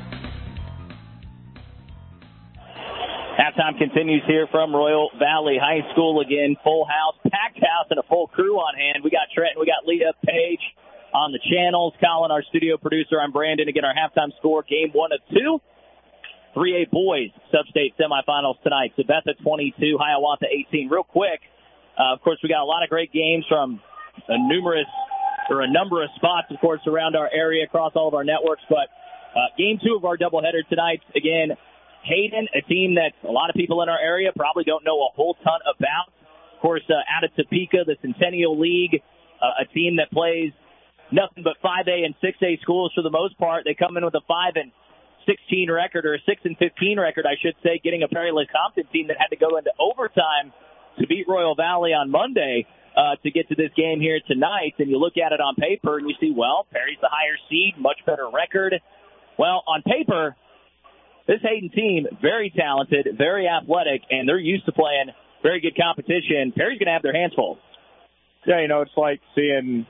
Halftime continues here from Royal Valley High School. Again, full house, packed house, and a full crew on hand. We got Trenton, we got Leah, Paige on the channels. Colin, our studio producer. I'm Brandon. Again, our halftime score, game 1 of 2. 3A boys sub-state semifinals tonight. Sabetha 22, Hiawatha 18. Real quick, of course, we got a lot of great games from a number of spots, of course, around our area across all of our networks. But game 2 of our doubleheader tonight, again, Hayden, a team that a lot of people in our area probably don't know a whole ton about. Of course, out of Topeka, the Centennial League, a team that plays nothing but 5A and 6A schools for the most part. They come in with a 5-16 record, or a 6-15 record, I should say, getting a Perry Lecompton team that had to go into overtime to beat Royal Valley on Monday. To get to this game here tonight, and you look at it on paper and you see, well, Perry's the higher seed, much better record. Well, on paper, this Hayden team, very talented, very athletic, and they're used to playing very good competition. Perry's going to have their hands full. Yeah, it's like seeing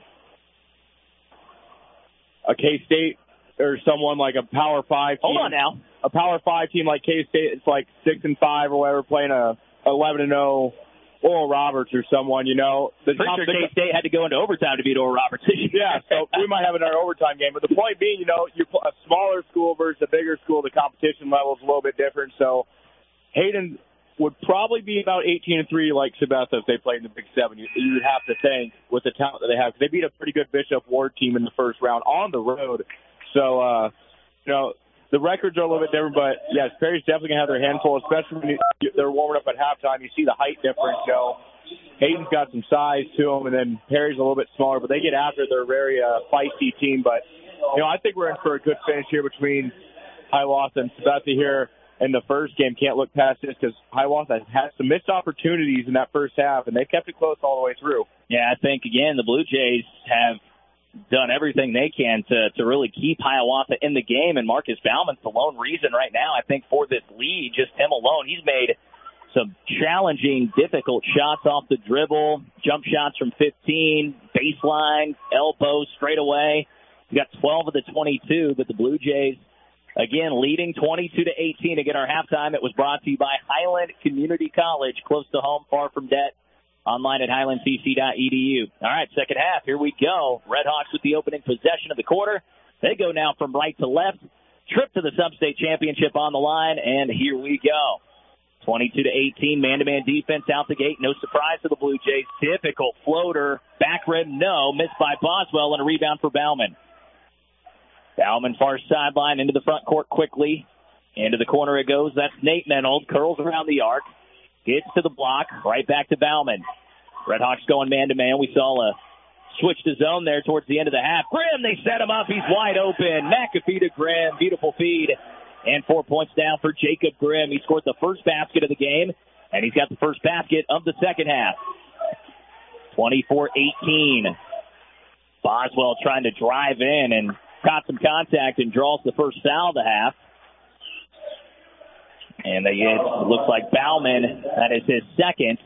a K-State or someone like a Power 5 team. Hold on now. A Power 5 team like K-State, it's like 6-5 or whatever, playing a 11-0 Oral Roberts or someone, Pretty sure K-State had to go into overtime to beat Oral Roberts. Yeah, so we might have another overtime game. But the point being, you're a smaller school versus a bigger school. The competition level is a little bit different. So Hayden would probably be about 18-3 like Sabetha if they played in the Big 7. You'd have to think with the talent that they have. They beat a pretty good Bishop Ward team in the first round on the road. So, the records are a little bit different, but yes, Perry's definitely going to have their handful, especially when they're warming up at halftime. You see the height difference, Hayden's got some size to him, and then Perry's a little bit smaller, but they get after it. They're a very feisty team. But, I think we're in for a good finish here between Hiawatha and Sabetha here in the first game. Can't look past this because Hiawatha had some missed opportunities in that first half, and they kept it close all the way through. Yeah, I think, again, the Blue Jays have done everything they can to really keep Hiawatha in the game, and Marcus Bauman's the lone reason right now, I think, for this lead, just him alone. He's made some challenging, difficult shots off the dribble, jump shots from 15, baseline, elbow, straight away. He got 12 of the 22, but the Blue Jays, again, leading 22-18. Again, our halftime, it was brought to you by Highland Community College, close to home, far from debt. Online at highlandcc.edu. All right, second half, here we go. Red Hawks with the opening possession of the quarter. They go now from right to left. trip to the Sub-State Championship on the line, and here we go. 22-18, man-to-man defense out the gate. No surprise to the Blue Jays. Typical floater, back rim, no. Missed by Boswell, and a rebound for Bauman. Bauman far sideline into the front court quickly. Into the corner it goes. That's Nate Menold. Curls around the arc. Gets to the block. Right back to Bauman. Redhawks going man-to-man. We saw a switch to zone there towards the end of the half. Grimm, they set him up. He's wide open. McAfee to Grimm. Beautiful feed. And 4 points down for Jacob Grimm. He scored the first basket of the game, and he's got the first basket of the second half. 24-18. Boswell trying to drive in and caught some contact and draws the first foul of the half. And they get, looks like Bauman, that is his second.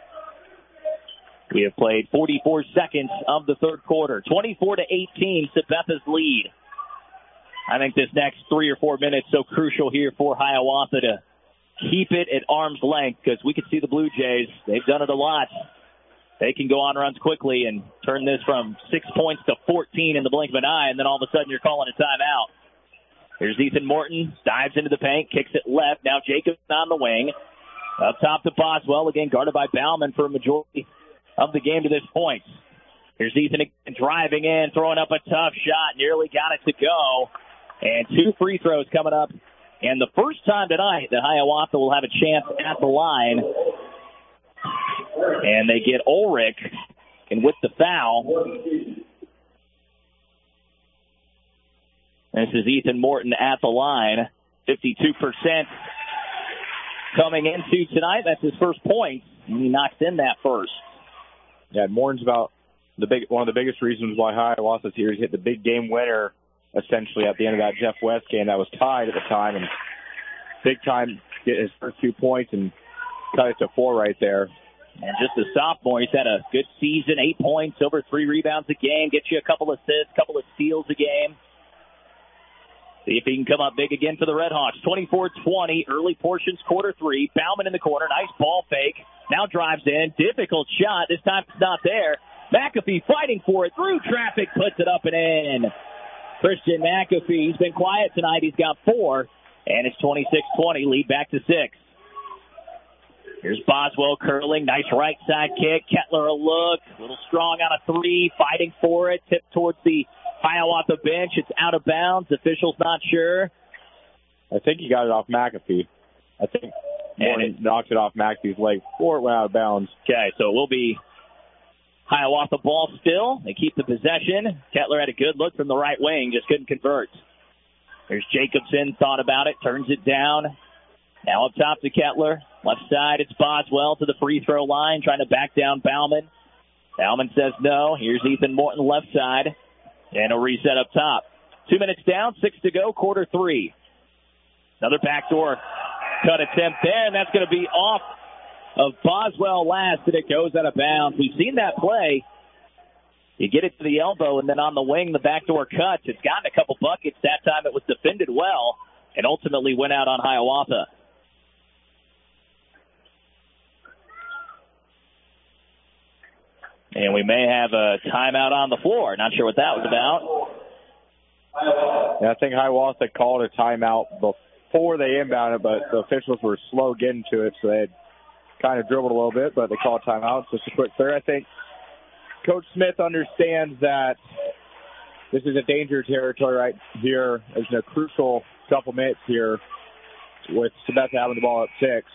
We have played 44 seconds of the third quarter. 24-18, Sabetha's lead. I think this next 3 or 4 minutes so crucial here for Hiawatha to keep it at arm's length, because we can see the Blue Jays. They've done it a lot. They can go on runs quickly and turn this from 6 points to 14 in the blink of an eye, and then all of a sudden you're calling a timeout. Here's Ethan Morton, dives into the paint, kicks it left. Now Jacobs on the wing. Up top to Boswell, again guarded by Bauman for a majority of the game to this point. Here's Ethan driving in, throwing up a tough shot, nearly got it to go. And 2 free throws coming up. And the first time tonight that Hiawatha will have a chance at the line. And they get Ulrich, and with the foul. This is Ethan Morton at the line. 52% coming into tonight. That's his first point. And he knocks in that first. Yeah, Morton's about one of the biggest reasons why Hiawatha's here. He hit the big game winner essentially at the end of that Jeff West game that was tied at the time, and big time get his first 2 points and cut it to 4 right there. And just a sophomore, he's had a good season, 8 points, over 3 rebounds a game, gets you a couple assists, couple of steals a game. See if he can come up big again for the Redhawks. 24-20, early portions, quarter 3. Bauman in the corner, nice ball fake. Now drives in, difficult shot. This time it's not there. McAfee fighting for it, through traffic, puts it up and in. Christian McAfee, he's been quiet tonight. He's got 4, and it's 26-20, lead back to 6. Here's Boswell curling, nice right side kick. Kettler a look, a little strong on a 3, fighting for it, tipped towards the Hiawatha bench. It's out of bounds. Official's not sure. I think he got it off McAfee. I think Morton knocked it off McAfee's leg before it went out of bounds. Okay, so it will be Hiawatha ball still. They keep the possession. Kettler had a good look from the right wing, just couldn't convert. There's Jacobson, thought about it, turns it down. Now up top to Kettler. Left side, it's Boswell to the free throw line, trying to back down Bauman. Bauman says no. Here's Ethan Morton left side. And a reset up top. 2 minutes down, 6 to go, quarter 3. Another backdoor cut attempt there, and that's going to be off of Boswell last, and it goes out of bounds. We've seen that play. You get it to the elbow, and then on the wing, the backdoor cuts. It's gotten a couple buckets. That time it was defended well, and ultimately went out on Hiawatha. And we may have a timeout on the floor. Not sure what that was about. Yeah, I think Hiawatha called a timeout before they inbounded, but the officials were slow getting to it, so they had kind of dribbled a little bit, but they called timeout. Just a quick clear. I think Coach Smith understands that this is a danger territory right here. There's a crucial couple minutes here with Sabetha having the ball at 6.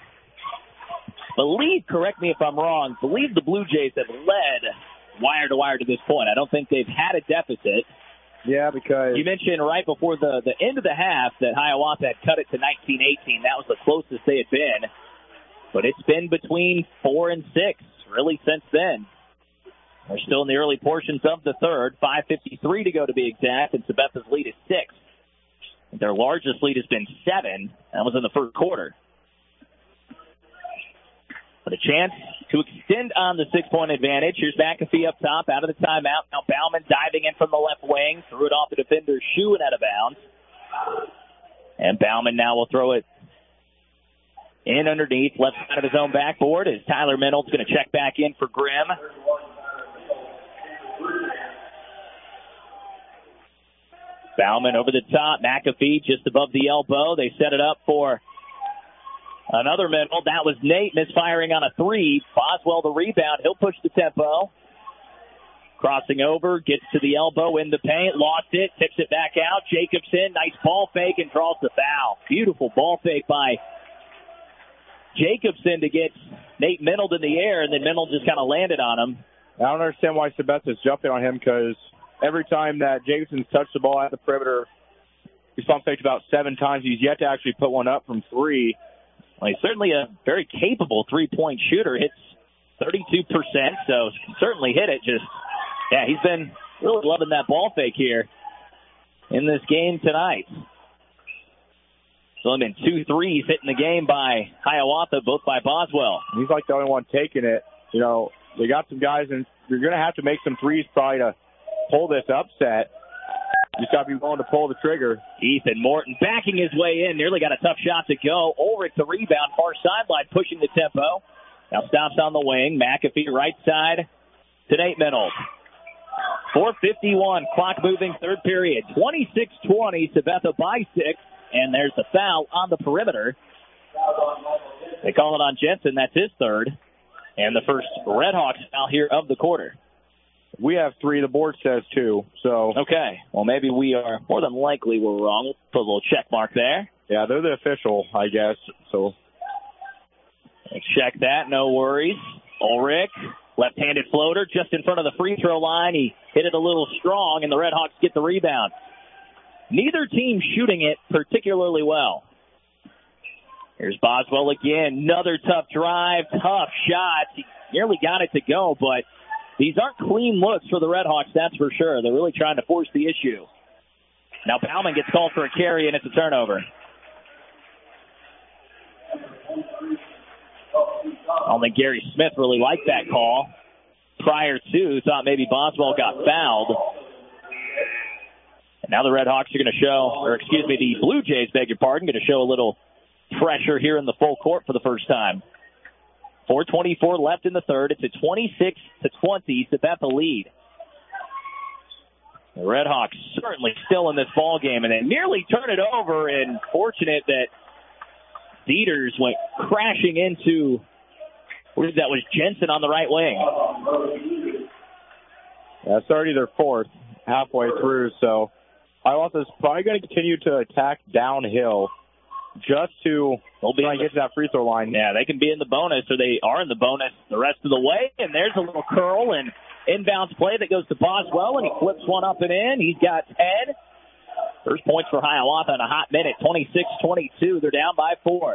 Correct me if I'm wrong, believe the Blue Jays have led wire to wire to this point. I don't think they've had a deficit. Yeah, because you mentioned right before the end of the half that Hiawatha had cut it to 19-18. That was the closest they had been. But it's been between 4 and 6, really, since then. We're still in the early portions of the third. 5:53 to go to be exact, and Sabetha's lead is 6. Their largest lead has been 7. That was in the first quarter. But a chance to extend on the 6-point advantage. Here's McAfee up top, out of the timeout. Now Bauman diving in from the left wing. Threw it off the defender's shoe and out of bounds. And Bauman now will throw it in underneath, left side of his own backboard, as Tyler Menold's going to check back in for Grimm. Bauman over the top. McAfee just above the elbow. They set it up for another middle. That was Nate misfiring on a three. Boswell the rebound. He'll push the tempo. Crossing over, gets to the elbow in the paint, lost it, tips it back out. Jacobson, nice ball fake and draws the foul. Beautiful ball fake by Jacobson to get Nate Minold in the air, and then Minold just kind of landed on him. I don't understand why Sabetha's jumping on him, because every time that Jacobson's touched the ball at the perimeter, he's pump faked about 7 times. He's yet to actually put one up from 3. Well, he's certainly a very capable three-point shooter. Hits 32%, so certainly hit it. Yeah, he's been really loving that ball fake here in this game tonight. So, 2 threes hitting the game by Hiawatha, both by Boswell. He's like the only one taking it. You know, they got some guys, and you're going to have to make some threes probably to pull this upset. You just got to be willing to pull the trigger. Ethan Morton backing his way in. Nearly got a tough shot to go. Ulrich the rebound, far sideline, pushing the tempo. Now stops on the wing. McAfee right side to Nate Minold. 4:51, clock moving, third period. 26-20, Sabetha by 6, and there's the foul on the perimeter. They call it on Jensen. That's his third, and the first Redhawks foul here of the quarter. We have 3. The board says 2. So okay. Well, maybe we are more than likely we're wrong. Put a little check mark there. Yeah, they're the official, I guess. So let's check that. No worries. Ulrich. Left-handed floater just in front of the free throw line. He hit it a little strong, and the Redhawks get the rebound. Neither team shooting it particularly well. Here's Boswell again. Another tough drive, tough shot. He nearly got it to go, but these aren't clean looks for the Redhawks, that's for sure. They're really trying to force the issue. Now Bauman gets called for a carry, and it's a turnover. I don't think Gary Smith really liked that call. Prior to, thought maybe Boswell got fouled. And now the Redhawks are going to show, the Blue Jays, beg your pardon, going to show a little pressure here in the full court for the first time. 4:24 left in the third. It's a 26-20 Sabetha lead. The Redhawks certainly still in this ball game, and they nearly turn it over, and fortunate that Dieters went crashing into, that was Jensen on the right wing. That's already their 4th halfway through, so Hiawatha's probably going to continue to attack downhill just to try and get to that free throw line. Yeah, they can be in the bonus, or they are in the bonus the rest of the way, and there's a little curl and inbounds play that goes to Boswell, and he flips one up and in. He's got 10. First points for Hiawatha in a hot minute, 26-22. They're down by 4.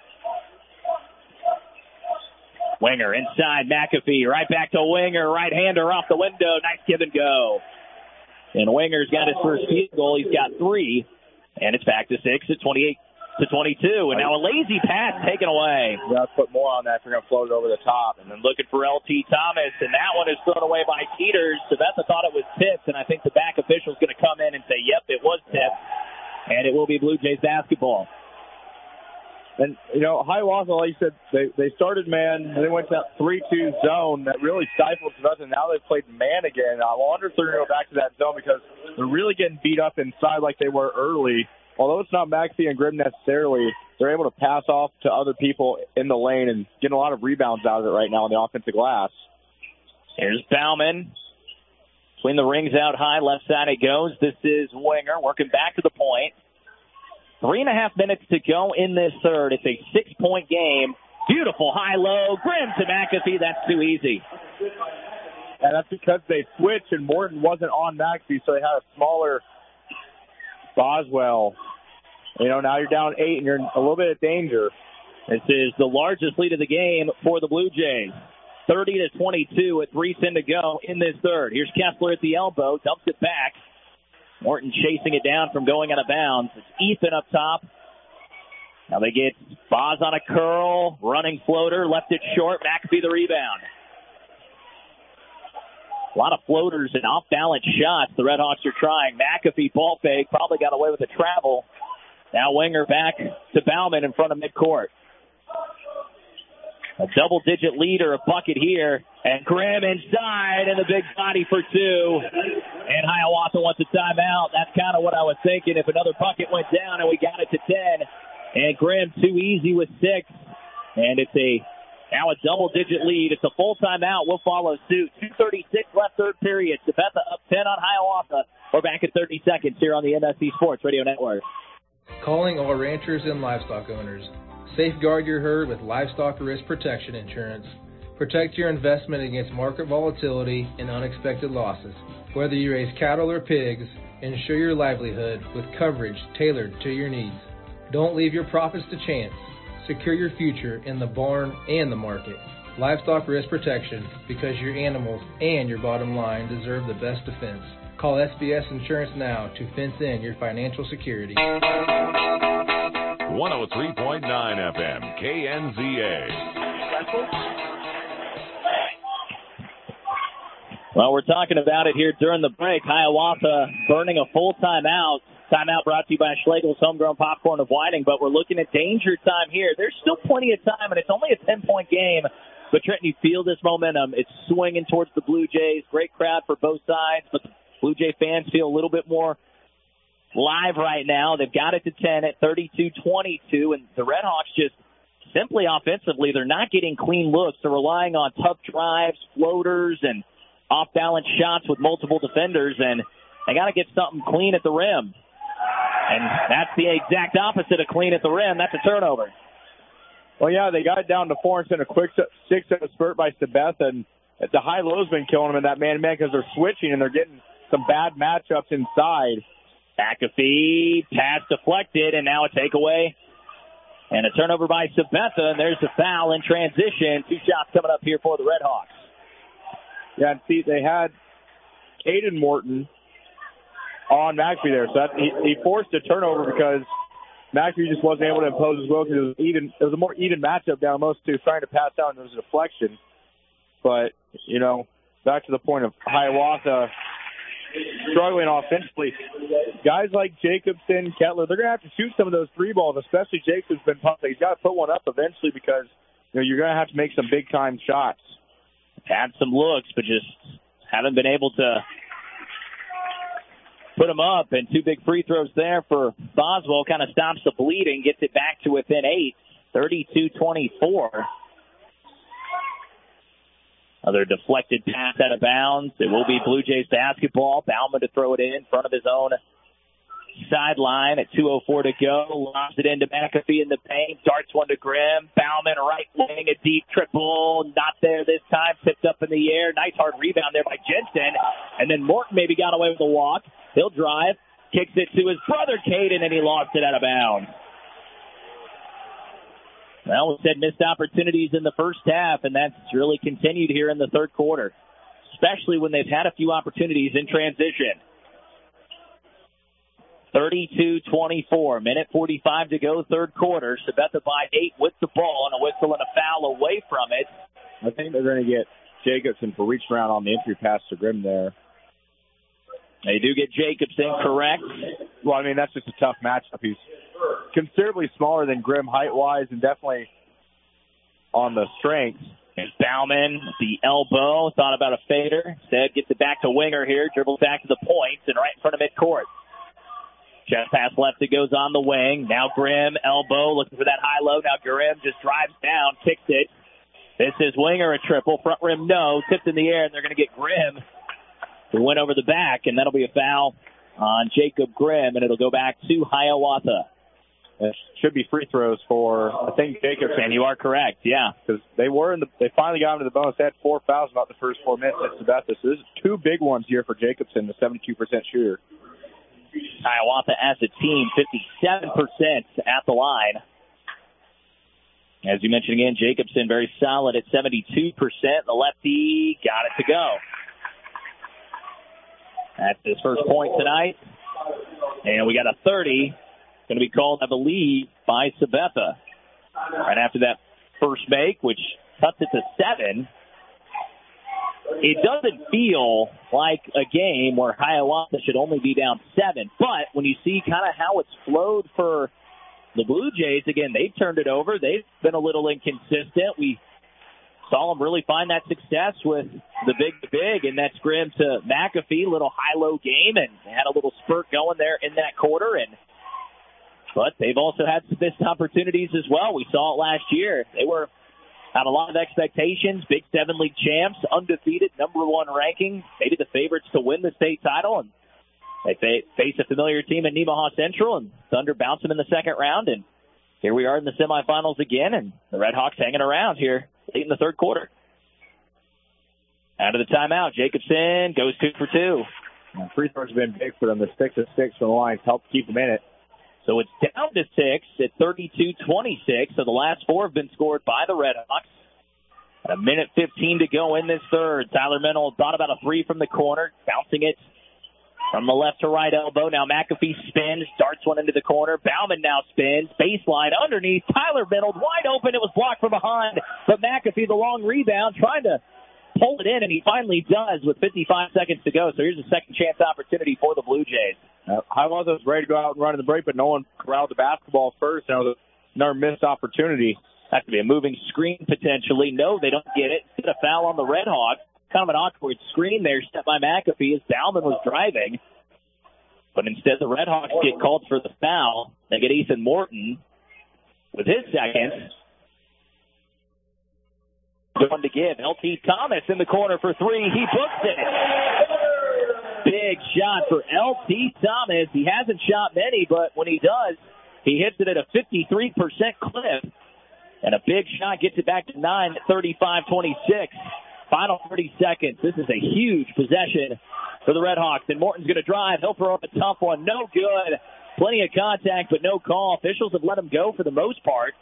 Winger inside McAfee, right back to Winger, right-hander off the window, nice give and go. And Winger's got his first field goal, he's got 3, and it's back to 6 at 28-22, and now a lazy pass taken away. You got to put more on that if you're going to float it over the top. And then looking for LT Thomas, and that one is thrown away by Dieters. Sabetha thought it was tipped, and I think the back official's going to come in and say, yep, it was tipped, and it will be Blue Jays basketball. And, you know, Hiawatha, like you said, they started man, and they went to that 3-2 zone that really stifled Sabetha. Now they've played man again. I wonder if they're going to go back to that zone because they're really getting beat up inside like they were early. Although it's not McAfee and Grimm necessarily, they're able to pass off to other people in the lane and getting a lot of rebounds out of it right now on the offensive glass. Here's Bauman. Between the rings out high, left side it goes. This is Winger working back to the point. 3.5 minutes to go in this third. It's a 6-point game. Beautiful high-low. Grimm to McAfee. That's too easy. And that's because they switched and Morton wasn't on McAfee, so they had a smaller Boswell. You know, now you're down 8 and you're in a little bit of danger. This is the largest lead of the game for the Blue Jays. 30-22 with 3:10 to go in this third. Here's Kessler at the elbow. Dumps it back. Morton chasing it down from going out of bounds. It's Ethan up top. Now they get Boz on a curl, running floater, left it short. McAfee the rebound. A lot of floaters and off-balance shots the Redhawks are trying. McAfee ball fake, probably got away with a travel. Now Winger back to Bauman in front of midcourt. A double-digit lead or a bucket here And Grimm inside and the big body for two. And Hiawatha wants a timeout. That's kind of what I was thinking. If another bucket went down and we got it to 10. And Grimm too easy with 6. And it's now a double-digit lead. It's a full timeout. We'll follow suit. 2:36 left third period. Sabetha up 10 on Hiawatha. We're back at 30 seconds here on the MSC Sports Radio Network. Calling all ranchers and livestock owners. Safeguard your herd with livestock risk protection insurance. Protect your investment against market volatility and unexpected losses. Whether you raise cattle or pigs, ensure your livelihood with coverage tailored to your needs. Don't leave your profits to chance. Secure your future in the barn and the market. Livestock risk protection, because your animals and your bottom line deserve the best defense. Call SBS Insurance now to fence in your financial security. 103.9 FM, KNZA. Well, we're talking about it here during the break. Hiawatha burning a full timeout. Timeout brought to you by Schlegel's Homegrown Popcorn of Whiting, but we're looking at danger time here. There's still plenty of time, and it's only a 10-point game. But, Trenton, you feel this momentum. It's swinging towards the Blue Jays. Great crowd for both sides, but the Blue Jay fans feel a little bit more live right now. They've got it to 10 at 32-22, and the Red Hawks just simply offensively, they're not getting clean looks. They're relying on tough drives, floaters, and off-balance shots with multiple defenders, and they got to get something clean at the rim. And that's the exact opposite of clean at the rim. That's a turnover. Well, yeah, they got it down to 4 and sent a quick 6-0 spurt by Sabetha, and the high-low's been killing them in that man-to-man because they're switching and they're getting some bad matchups inside. Back of feed, pass deflected, and now a takeaway. And a turnover by Sabetha, and there's the foul in transition. 2 shots coming up here for the Red Hawks. Yeah, and see, they had Caden Morton on McAfee there. So he forced a turnover because McAfee just wasn't able to impose his will because it was a more even matchup down most two, trying to pass down, and there was a deflection. But, you know, back to the point of Hiawatha struggling offensively. Guys like Jacobson, Kettler, they're going to have to shoot some of those 3 balls, especially Jacobson's been pumping. He's got to put one up eventually because, you know, you're going to have to make some big-time shots. Had some looks, but just haven't been able to put them up. And 2 big free throws there for Boswell. Kind of stops the bleeding, gets it back to within 8, 32-24. Another deflected pass out of bounds. It will be Blue Jays basketball. Bauman to throw it in front of his own sideline at 2:04 to go. Lobs it into McAfee in the paint. Darts one to Grimm. Bauman right wing, a deep triple. Not there this time. Tipped up in the air. Nice hard rebound there by Jensen. And then Morton maybe got away with a walk. He'll drive. Kicks it to his brother Caden, and he lost it out of bounds. Well, we said missed opportunities in the first half, and that's really continued here in the third quarter, especially when they've had a few opportunities in transition. 32-24, minute 45 to go, third quarter. Sabetha by 8 with the ball, and a whistle and a foul away from it. I think they're going to get Jacobson for reaching around on the entry pass to Grimm there. They do get Jacobson, correct. Well, I mean, that's just a tough matchup. He's considerably smaller than Grimm height-wise and definitely on the strength. Here's Bauman, the elbow, thought about a fader. Instead, gets it back to Winger here, dribbles back to the point, and right in front of midcourt. Chest pass left, it goes on the wing. Now Grimm, elbow, looking for that high-low. Now Grimm just drives down, kicks it. This is Winger, a triple. Front rim, no. Tipped in the air, and they're going to get Grimm who went over the back, and that'll be a foul on Jacob Grimm, and it'll go back to Hiawatha. It should be free throws for, I think, Jacobson. And you are correct, yeah. Because they finally got into the bonus. They had 4 fouls about the first 4 minutes at Sabetha. So this is 2 big ones here for Jacobson, the 72% shooter. Hiawatha as a team, 57% at the line. As you mentioned again, Jacobson very solid at 72%. The lefty got it to go. That's his first point tonight. And we got a 30. Going to be called, I believe, by Sabetha. Right after that first make, which cuts it to 7. It doesn't feel like a game where Hiawatha should only be down 7. But when you see kind of how it's flowed for the Blue Jays, again, they've turned it over. They've been a little inconsistent. We saw him really find that success with the big, and that's Grimm to McAfee. Little high-low game, and they had a little spurt going there in that quarter. But they've also had some missed opportunities as well. We saw it last year. They had a lot of expectations, Big 7 league champs, undefeated, number 1 ranking, maybe the favorites to win the state title, and they face a familiar team in Nemaha Central, and Thunder bounced them in the second round, and here we are in the semifinals again, and the Redhawks hanging around here late in the third quarter. Out of the timeout, Jacobson goes 2 for 2. Free throws have been big for them. The 6 of 6 from the line helped keep them in it. So it's down to 6 at 32-26. So the last 4 have been scored by the Redhawks. A minute 15 to go in this third. Tyler Mennel thought about a 3 from the corner, bouncing it from the left to right elbow. Now McAfee spins, darts one into the corner. Bauman now spins, baseline underneath. Tyler Mennel wide open. It was blocked from behind, but McAfee, the long rebound, trying to pull it in, and he finally does with 55 seconds to go. So here's a second chance opportunity for the Blue Jays. Hiawatha was ready to go out and run in the break, but no one corralled the basketball first. Now another missed opportunity. That could be a moving screen potentially. No, they don't get it. Get a foul on the Redhawks. Kind of an awkward screen there set by McAfee as Bauman was driving. But instead the Redhawks get called for the foul. They get Ethan Morton with his second. One to give. LT Thomas in the corner for 3. He books it. Big shot for LT Thomas. He hasn't shot many, but when he does, he hits it at a 53% clip. And a big shot gets it back to 9 at 35-26. Final 30 seconds. This is a huge possession for the Redhawks. And Morton's going to drive. He'll throw up a tough one. No good. Plenty of contact, but no call. Officials have let him go for the most part.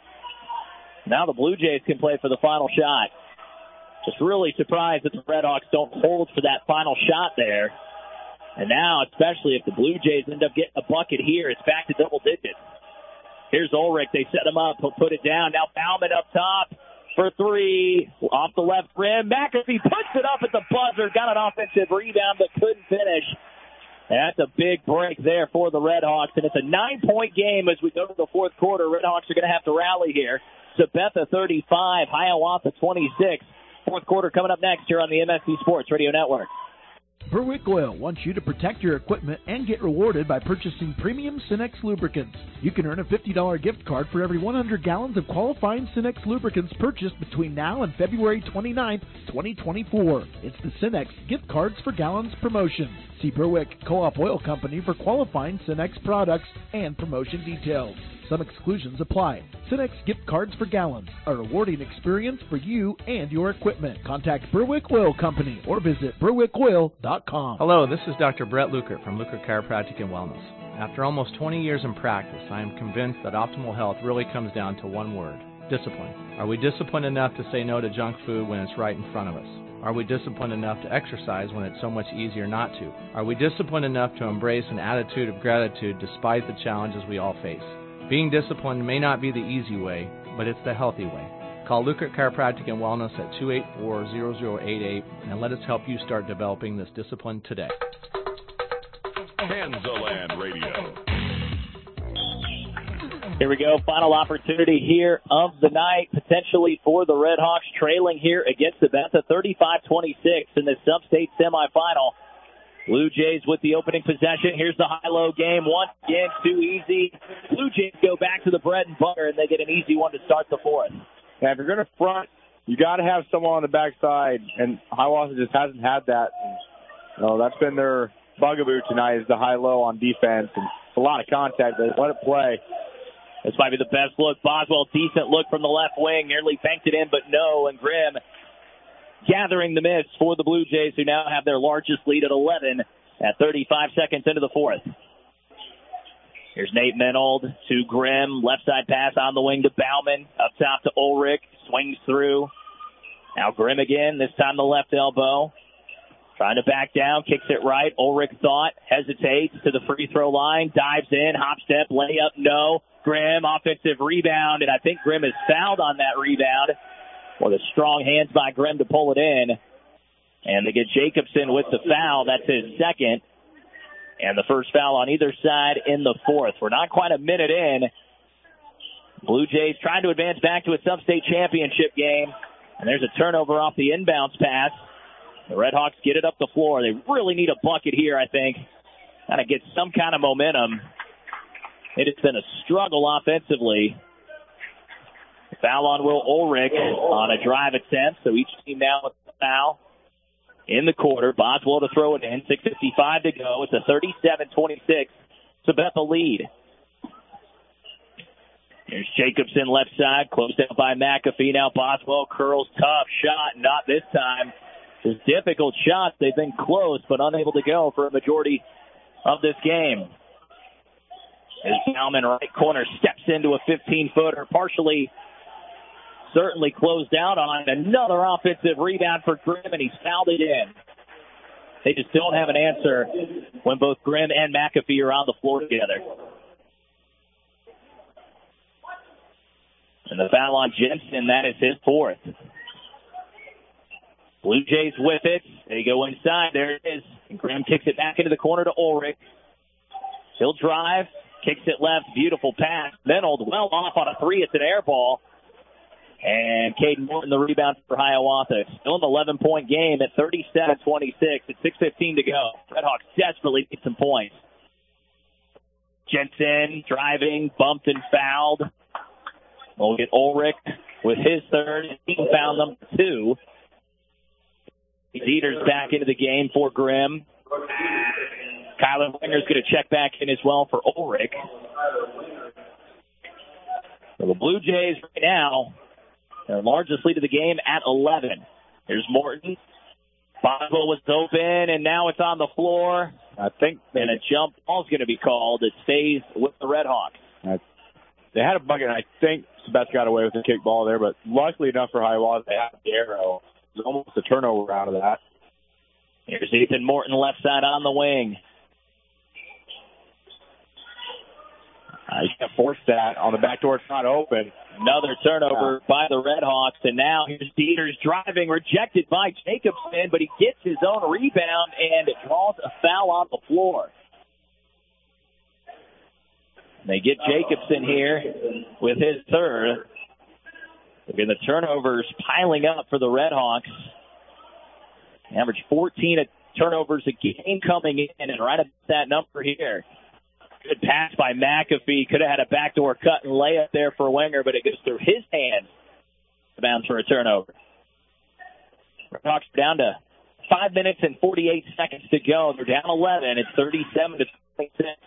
Now the Blue Jays can play for the final shot. Just really surprised that the Redhawks don't hold for that final shot there. And now, especially if the Blue Jays end up getting a bucket here, it's back to double digits. Here's Ulrich. They set him up. He'll put it down. Now Bauman up top for 3. Off the left rim. McAfee puts it up at the buzzer. Got an offensive rebound but couldn't finish. And that's a big break there for the Redhawks. And it's a 9-point game as we go to the fourth quarter. Redhawks are going to have to rally here. Sabetha 35, Hiawatha 26. Fourth quarter coming up next here on the MSC Sports Radio Network. Berwick Oil wants you to protect your equipment and get rewarded by purchasing premium Cenex lubricants. You can earn a $50 gift card for every 100 gallons of qualifying Cenex lubricants purchased between now and February 29, 2024. It's the Cenex Gift Cards for Gallons promotion. See Berwick Co-op Oil Company for qualifying Cenex products and promotion details. Some exclusions apply. Cenex Gift Cards for Gallons, a rewarding experience for you and your equipment. Contact Berwick Oil Company or visit berwickoil.com. Hello, this is Dr. Brett Lukert from Lukert Chiropractic and Wellness. After almost 20 years in practice, I am convinced that optimal health really comes down to one word: discipline. Are we disciplined enough to say no to junk food when it's right in front of us? Are we disciplined enough to exercise when it's so much easier not to? Are we disciplined enough to embrace an attitude of gratitude despite the challenges we all face? Being disciplined may not be the easy way, but it's the healthy way. Call Lukert Chiropractic and Wellness at 284-0088 and let us help you start developing this discipline today. Kansaland Radio. Here we go. Final opportunity here of the night, potentially for the Redhawks, trailing here against Sabetha 35-26 in the sub-state semifinal. Blue Jays with the opening possession. Here's the high-low game. Once again, too easy. Blue Jays go back to the bread and butter, and they get an easy one to start the fourth. Yeah, if you're going to front, you got to have someone on the backside, and Hiawatha just hasn't had that. And, that's been their bugaboo tonight, is the high-low on defense. And a lot of contact. They let it play. This might be the best look. Boswell, decent look from the left wing. Nearly banked it in, but no. And Grimm gathering the miss for the Blue Jays, who now have their largest lead at 11 at 35 seconds into the fourth. Here's Nate Menold to Grimm. Left side pass on the wing to Bauman. Up top to Ulrich. Swings through. Now Grimm again, this time the left elbow. Trying to back down, kicks it right. Ulrich thought, hesitates to the free throw line. Dives in, hop step, layup, no. Grimm, offensive rebound, and I think Grimm is fouled on that rebound. Well, the strong hands by Grimm to pull it in. And they get Jacobson with the foul. That's his second. And the first foul on either side in the fourth. We're not quite a minute in. Blue Jays trying to advance back to a sub-state championship game And there's a turnover off the inbounds pass. The Redhawks get it up the floor. They really need a bucket here, I think. Kind of get some kind of momentum. It has been a struggle offensively. Foul on Will Ulrich on a drive attempt. So each team now with a foul in the quarter. Boswell to throw it in. 6:55 to go. It's a 37-26 Sabetha lead. Here's Jacobson left side. Closed out by McAfee. Now Boswell curls. Tough shot. Not this time. There's difficult shots. They've been close but unable to go for a majority of this game. As Bauman, right corner, steps into a 15-footer, partially, certainly closed out on. Another offensive rebound for Grimm, and he's fouled it in. They just don't have an answer when both Grimm and McAfee are on the floor together. And the foul on Jensen, that is his fourth. Blue Jays with it. They go inside. There it is. And Grimm kicks it back into the corner to Ulrich. He'll drive. Kicks it left. Beautiful pass. Menold well off on a three. It's an air ball. And Caden Morton the rebound for Hiawatha. Still an 11-point game at 37-26. At 6:15 to go. Redhawks desperately need some points. Jensen driving, bumped and fouled. We'll get Ulrich with his third. Team foul number 2. Dieters back into the game for Grimm. Kyler Winger's going to check back in as well for Ulrich. So the Blue Jays right now, their largest lead of the game at 11. Here's Morton. Boswell was open, and now it's on the floor. I think and a jump ball's going to be called. It stays with the Redhawks. They had a bucket, and I think Sabetha got away with the kickball there, but luckily enough for Hiawatha, they had the arrow. It was almost a turnover out of that. Here's Ethan Morton left side on the wing. You can't force that on the back door. It's not open. Another turnover by the Redhawks, and now here's Dieters driving, rejected by Jacobson, but he gets his own rebound and draws a foul on the floor. They get Jacobson here with his third. Again, the turnovers piling up for the Redhawks. Average 14 turnovers a game coming in, and right at that number here. Good pass by McAfee. Could have had a backdoor cut and layup there for Wenger, but it goes through his hands. Bounds for a turnover. Redhawks are down to 5 minutes and 48 seconds to go. They're down 11. It's 37-26.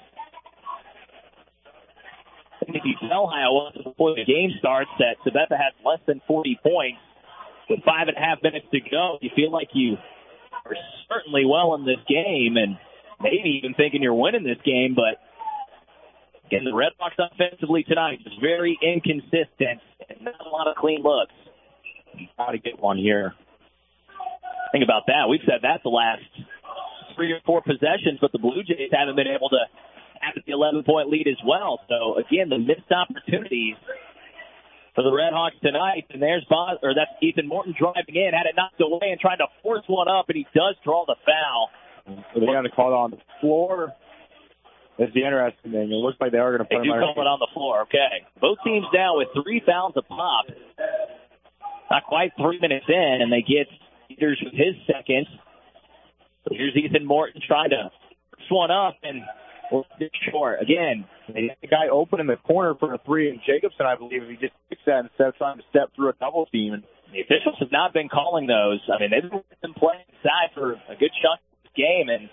If you tell Hiawatha before the game starts that Sabetha has less than 40 points with 5.5 minutes to go, you feel like you are certainly well in this game and maybe even thinking you're winning this game. But again, the Redhawks offensively tonight is very inconsistent and not a lot of clean looks. You got to get one here. Think about that. We've said that the last 3 or 4 possessions, but the Blue Jays haven't been able to have the 11-point lead as well. So, again, the missed opportunities for the Redhawks tonight. And that's Ethan Morton driving in, had it knocked away and trying to force one up, and he does draw the foul. So they got to call it on the floor. That's the interesting thing. It looks like they are going to put They do call it on the floor, okay. Both teams down with 3 fouls a pop. Not quite 3 minutes in, and they get Peters with his second. So here's Ethan Morton trying to force one up, and short. Again, they had the guy open in the corner for a 3, and Jacobson, I believe, he just fixed that instead of trying to step through a double team. And the officials have not been calling those. I mean, they've been playing inside for a good chunk of this game, and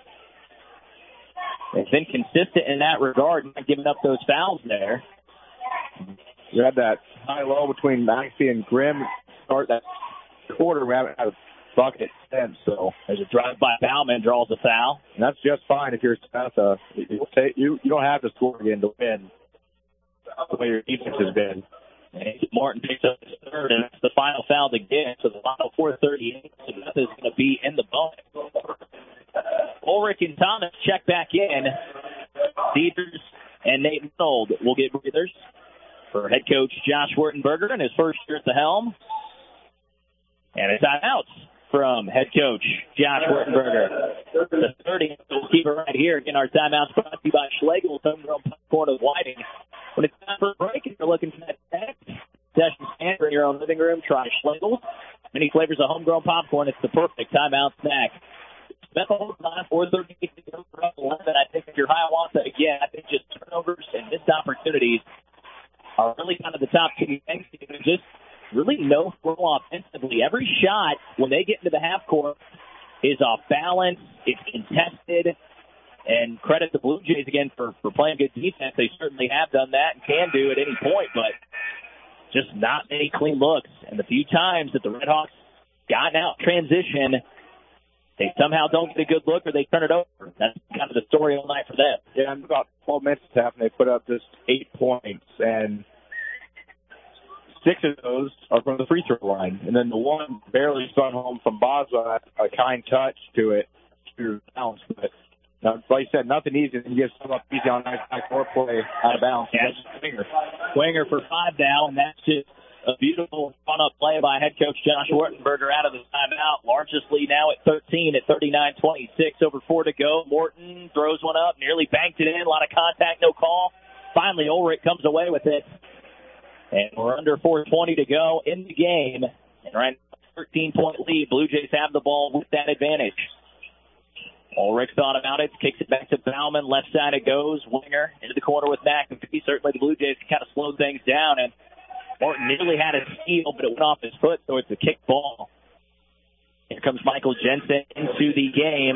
they've been consistent in that regard, not giving up those fouls there. You had that high-low between McAfee and Grimm start that quarter. We haven't had a bucket since, so there's a drive by Bauman, draws a foul. And that's just fine if you're Sabetha. You don't have to score again to win the way your defense has been. And Martin picks up his third, and that's the final foul again. So the final 4:38, Sabetha is going to be in the bonus. Ulrich and Thomas check back in. Dieters and Nate Menold will get breathers for head coach Josh Wertenberger in his first year at the helm. And a timeout from head coach Josh Wertenberger. The 30, we'll keep it right here. Again, our timeout's brought to you by Schlegel's homegrown popcorn of Whiting. When it's time for a break, if you're looking for that next session standard in your own living room, try Schlegel's. Many flavors of homegrown popcorn. It's the perfect timeout snack. Bethel holds on, 4:38 to go for up 11. I think if you're Hiawatha, again, I think just turnovers and missed opportunities are really kind of the top two things. Just really no flow offensively. Every shot, when they get into the half court, is off balance. It's contested. And credit the Blue Jays again for playing good defense. They certainly have done that and can do at any point, but just not many clean looks. And the few times that the Red Hawks gotten out transition, they somehow don't get a good look or they turn it over. That's kind of the story all night for them. Yeah, in about 12 minutes and they put up just 8 points, and 6 of those are from the free throw line. And then the one barely spun home from Boswell, a kind touch to it, to bounce. But like you said, nothing easy. And you get some up easy on nice backcourt play out of bounds. Yeah, Winger for 5 now, and that's just a beautiful run-up play by head coach Josh Wartenberger out of the timeout. Largest lead now at 13 at 39-26, over 4 to go. Morton throws one up, nearly banked it in. A lot of contact, no call. Finally, Ulrich comes away with it. And we're under 4:20 to go in the game. And right now, 13-point lead. Blue Jays have the ball with that advantage. Ulrich thought about it, kicks it back to Bauman. Left side it goes. Winger into the corner with McAfee. Certainly the Blue Jays can kind of slow things down. And Morton nearly had a steal, but it went off his foot, so it's a kick ball. Here comes Michael Jensen into the game.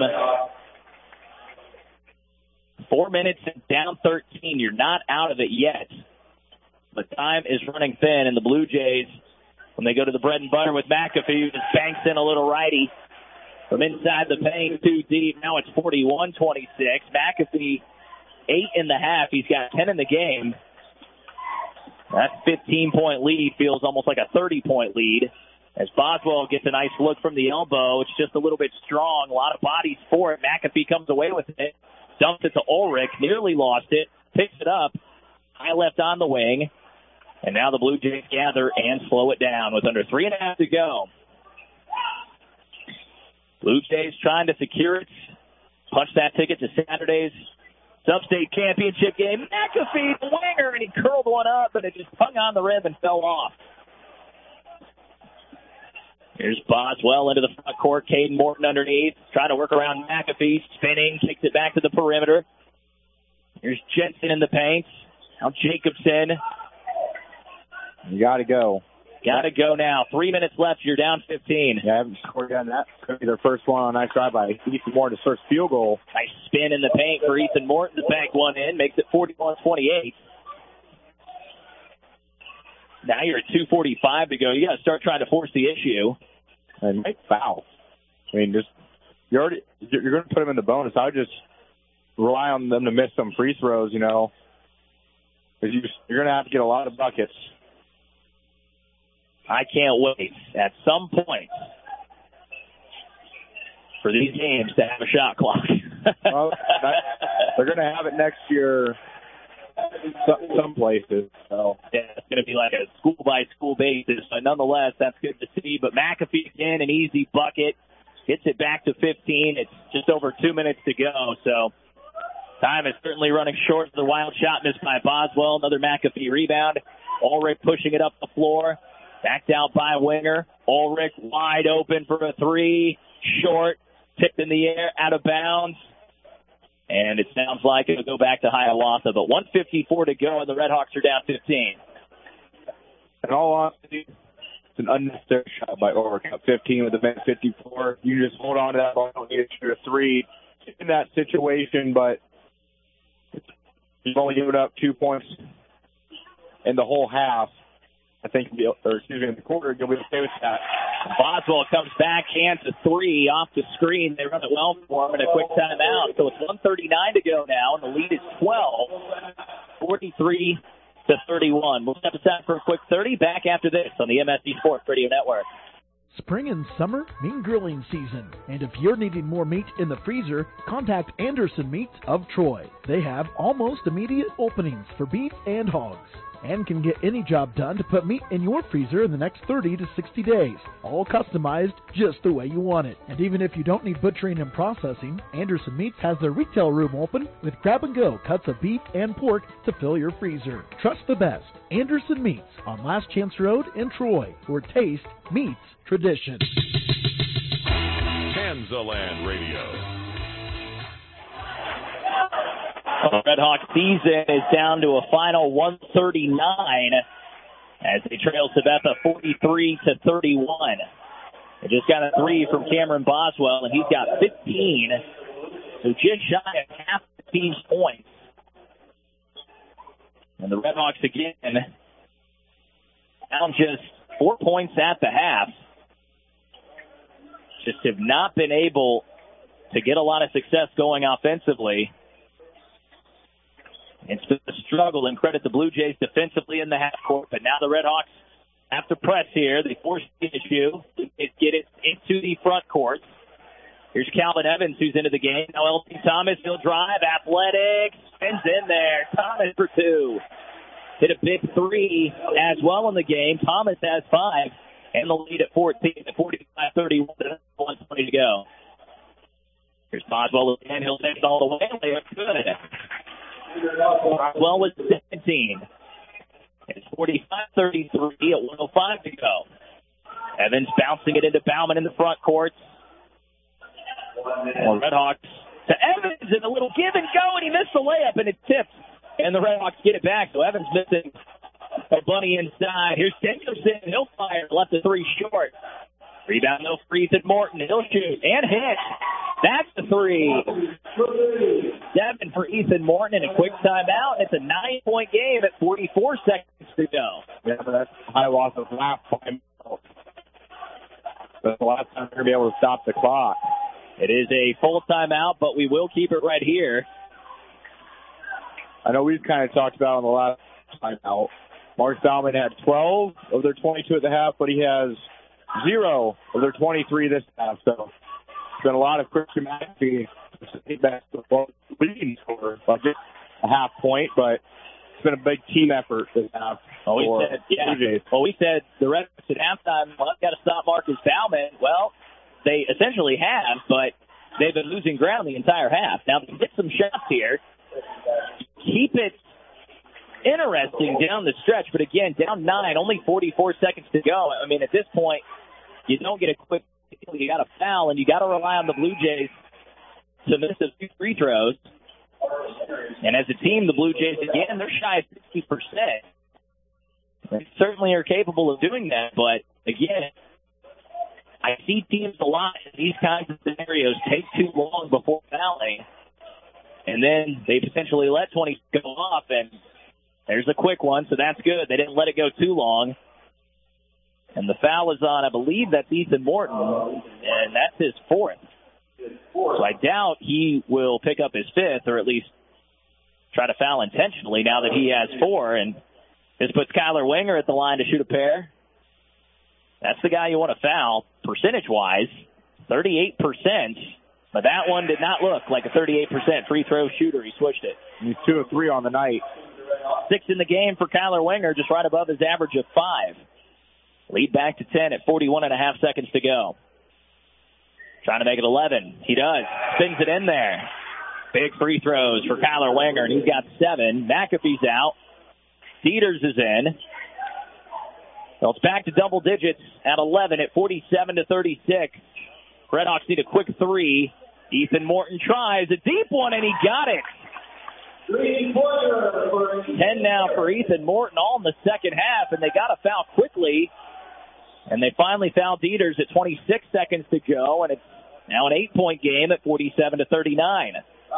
4 minutes and down 13. You're not out of it yet. But time is running thin, and the Blue Jays, when they go to the bread and butter with McAfee, just banks in a little righty from inside the paint, too deep. Now it's 41-26. McAfee, 8 in the half. He's got 10 in the game. That 15-point lead feels almost like a 30-point lead as Boswell gets a nice look from the elbow. It's just a little bit strong. A lot of bodies for it. McAfee comes away with it. Dumps it to Ulrich. Nearly lost it. Picks it up. High left on the wing. And now the Blue Jays gather and slow it down with under 3.5 to go. Blue Jays trying to secure it. Punch that ticket to Saturday's Sub-State Championship game. McAfee, the winger, and he curled one up, but it just hung on the rim and fell off. Here's Boswell into the front court. Caden Morton underneath, trying to work around McAfee, spinning, kicks it back to the perimeter. Here's Jensen in the paint. Now Jacobson. You got to go. Got to go now. 3 minutes left. You're down 15. Yeah, I haven't scored yet. That's going to be their first one on a nice drive by Ethan Morton, his first field goal. Nice spin in the paint for Ethan Morton to bank one in. Makes it 41-28. Now you're at 2:45 to go. You got to start trying to force the issue. And make fouls. I mean, you're going to put them in the bonus. I would just rely on them to miss some free throws, you know. Because you're going to have to get a lot of buckets. I can't wait at some point for these games to have a shot clock. Well, they're going to have it next year some places. So. Yeah, it's going to be like a school-by-school basis. But nonetheless, that's good to see. But McAfee again, an easy bucket. Gets it back to 15. It's just over 2 minutes to go. So time is certainly running short. The wild shot missed by Boswell. Another McAfee rebound. Ulrich pushing it up the floor. Backed out by Winger. Ulrich wide open for a three. Short. Tipped in the air. Out of bounds. And it sounds like it'll go back to Hiawatha. But 1:54 to go, and the Red Hawks are down 15. In all honesty, it's an unnecessary shot by Ulrich. Up 15 with the man 54. You just hold on to that ball and get your three in that situation, but you've only given up 2 points in the whole half. I think, in the quarter, you'll be okay with that. Boswell comes back, hands a three off the screen. They run it well for him in a quick timeout. So it's 1:39 to go now, and the lead is 12, 43-31. We'll step aside for a quick 30. Back after this on the MSC Sports Radio Network. Spring and summer mean grilling season, and if you're needing more meat in the freezer, contact Anderson Meats of Troy. They have almost immediate openings for beef and hogs. and can get any job done to put meat in your freezer in the next 30 to 60 days, all customized just the way you want it. And even if you don't need butchering and processing, Anderson Meats has their retail room open with grab-and-go cuts of beef and pork to fill your freezer. Trust the best. Anderson Meats on Last Chance Road in Troy, where taste meets tradition. Kansaland Radio. The Red Hawk season is down to a final 139 as they trail Sabetha 43-31. They just got a 3 from Cameron Boswell, and he's got 15, so just shy of half the team's points. And the Red Hawks again down just 4 points at the half. Just have not been able to get a lot of success going offensively. It's been a struggle, and credit the Blue Jays defensively in the half court, but now the Red Hawks have to press here. They force the issue, get it into the front court. Here's Calvin Evans, who's into the game. Now Elton Thomas, he'll drive, athletic, spins in there. Thomas for 2. Hit a big 3 as well in the game. Thomas has 5, and the lead at 14 at 45-31, 1:20 to go. Here's Boswell again. He'll take it all the way. Layup good. Boswell with 17. It's 45-33 at 1:05 to go. Evans bouncing it into Bauman in the front court. Red Hawks to Evans, and a little give and go, and he missed the layup, and it tipped. And the Red Hawks get it back, so Evans missing a bunny inside. Here's Jacobson. He'll fire. Left the 3 short. Rebound, no for Ethan Morton. He'll shoot and hit. That's the 3. 7 for Ethan Morton, and a quick timeout. It's a 9-point game at 44 seconds to go. Yeah, but that's Hiawatha's last time. That's the last time they're going to be able to stop the clock. It is a full timeout, but we will keep it right here. I know we've kind of talked about on the last timeout. Mark Bauman had 12 of their 22 at the half, but he has 0 of their 23 this half. So it's been a lot of quick humanity back to the leading score by just a half point, but it's been a big team effort this half. We said the Red Hawks at halftime, well, I've got to stop Marcus Bauman. Well, they essentially have, but they've been losing ground the entire half. Now, to get some shots here, keep it interesting down the stretch, but again, down 9, only 44 seconds to go. I mean, at this point, you don't get a quick, you got to foul, and you got to rely on the Blue Jays to miss a few free throws. And as a team, the Blue Jays, again, they're shy of 60%. They certainly are capable of doing that, but again, I see teams a lot in these kinds of scenarios take too long before fouling, and then they potentially let 20 go off, and there's a quick one, so that's good. They didn't let it go too long. And the foul is on, I believe that's Ethan Morton, and that's his 4th. So I doubt he will pick up his 5th, or at least try to foul intentionally now that he has 4. And this puts Kyler Winger at the line to shoot a pair. That's the guy you want to foul, percentage-wise, 38%. But that one did not look like a 38% free throw shooter. He switched it. He's 2 of 3 on the night. 6 in the game for Kyler Winger, just right above his average of 5. Lead back to 10 at 41.5 seconds to go. Trying to make it 11. He does. Spins it in there. Big free throws for Kyler Winger, and he's got 7. McAfee's out. Dieters is in. So it's back to double digits at 11 at 47-36. Red Hawks need a quick 3. Ethan Morton tries a deep one, and he got it. 10 now for Ethan Morton, all in the second half, and they got to foul quickly. And they finally fouled Dieters at 26 seconds to go, and it's now an 8-point game at 47-39.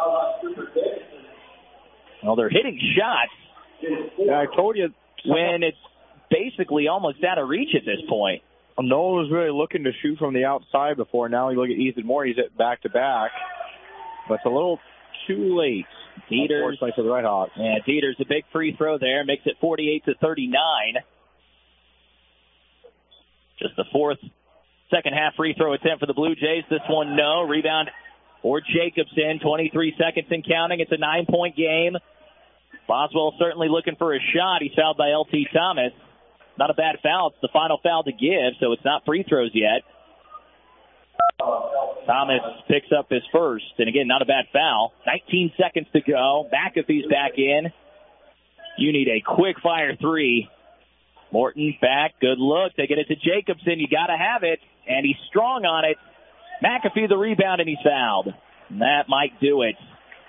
Well, they're hitting shots. Yeah, I told you. When it's basically almost out of reach at this point. No one was really looking to shoot from the outside before. Now you look at Ethan Morton, he's at back-to-back. But it's a little too late. Dieters for the Red Hawks. Yeah, Dieters, a big free throw there, makes it 48-39. Just the 4th second-half free throw attempt for the Blue Jays. This one, no. Rebound for Jacobson. 23 seconds and counting. It's a 9-point game. Boswell certainly looking for a shot. He's fouled by L.T. Thomas. Not a bad foul. It's the final foul to give, so it's not free throws yet. Thomas picks up his first, and again, not a bad foul. 19 seconds to go. McAfee's back in. You need a quick-fire three. Morton back. Good look. They get it to Jacobson. You got to have it, and he's strong on it. McAfee the rebound, and he's fouled. And that might do it.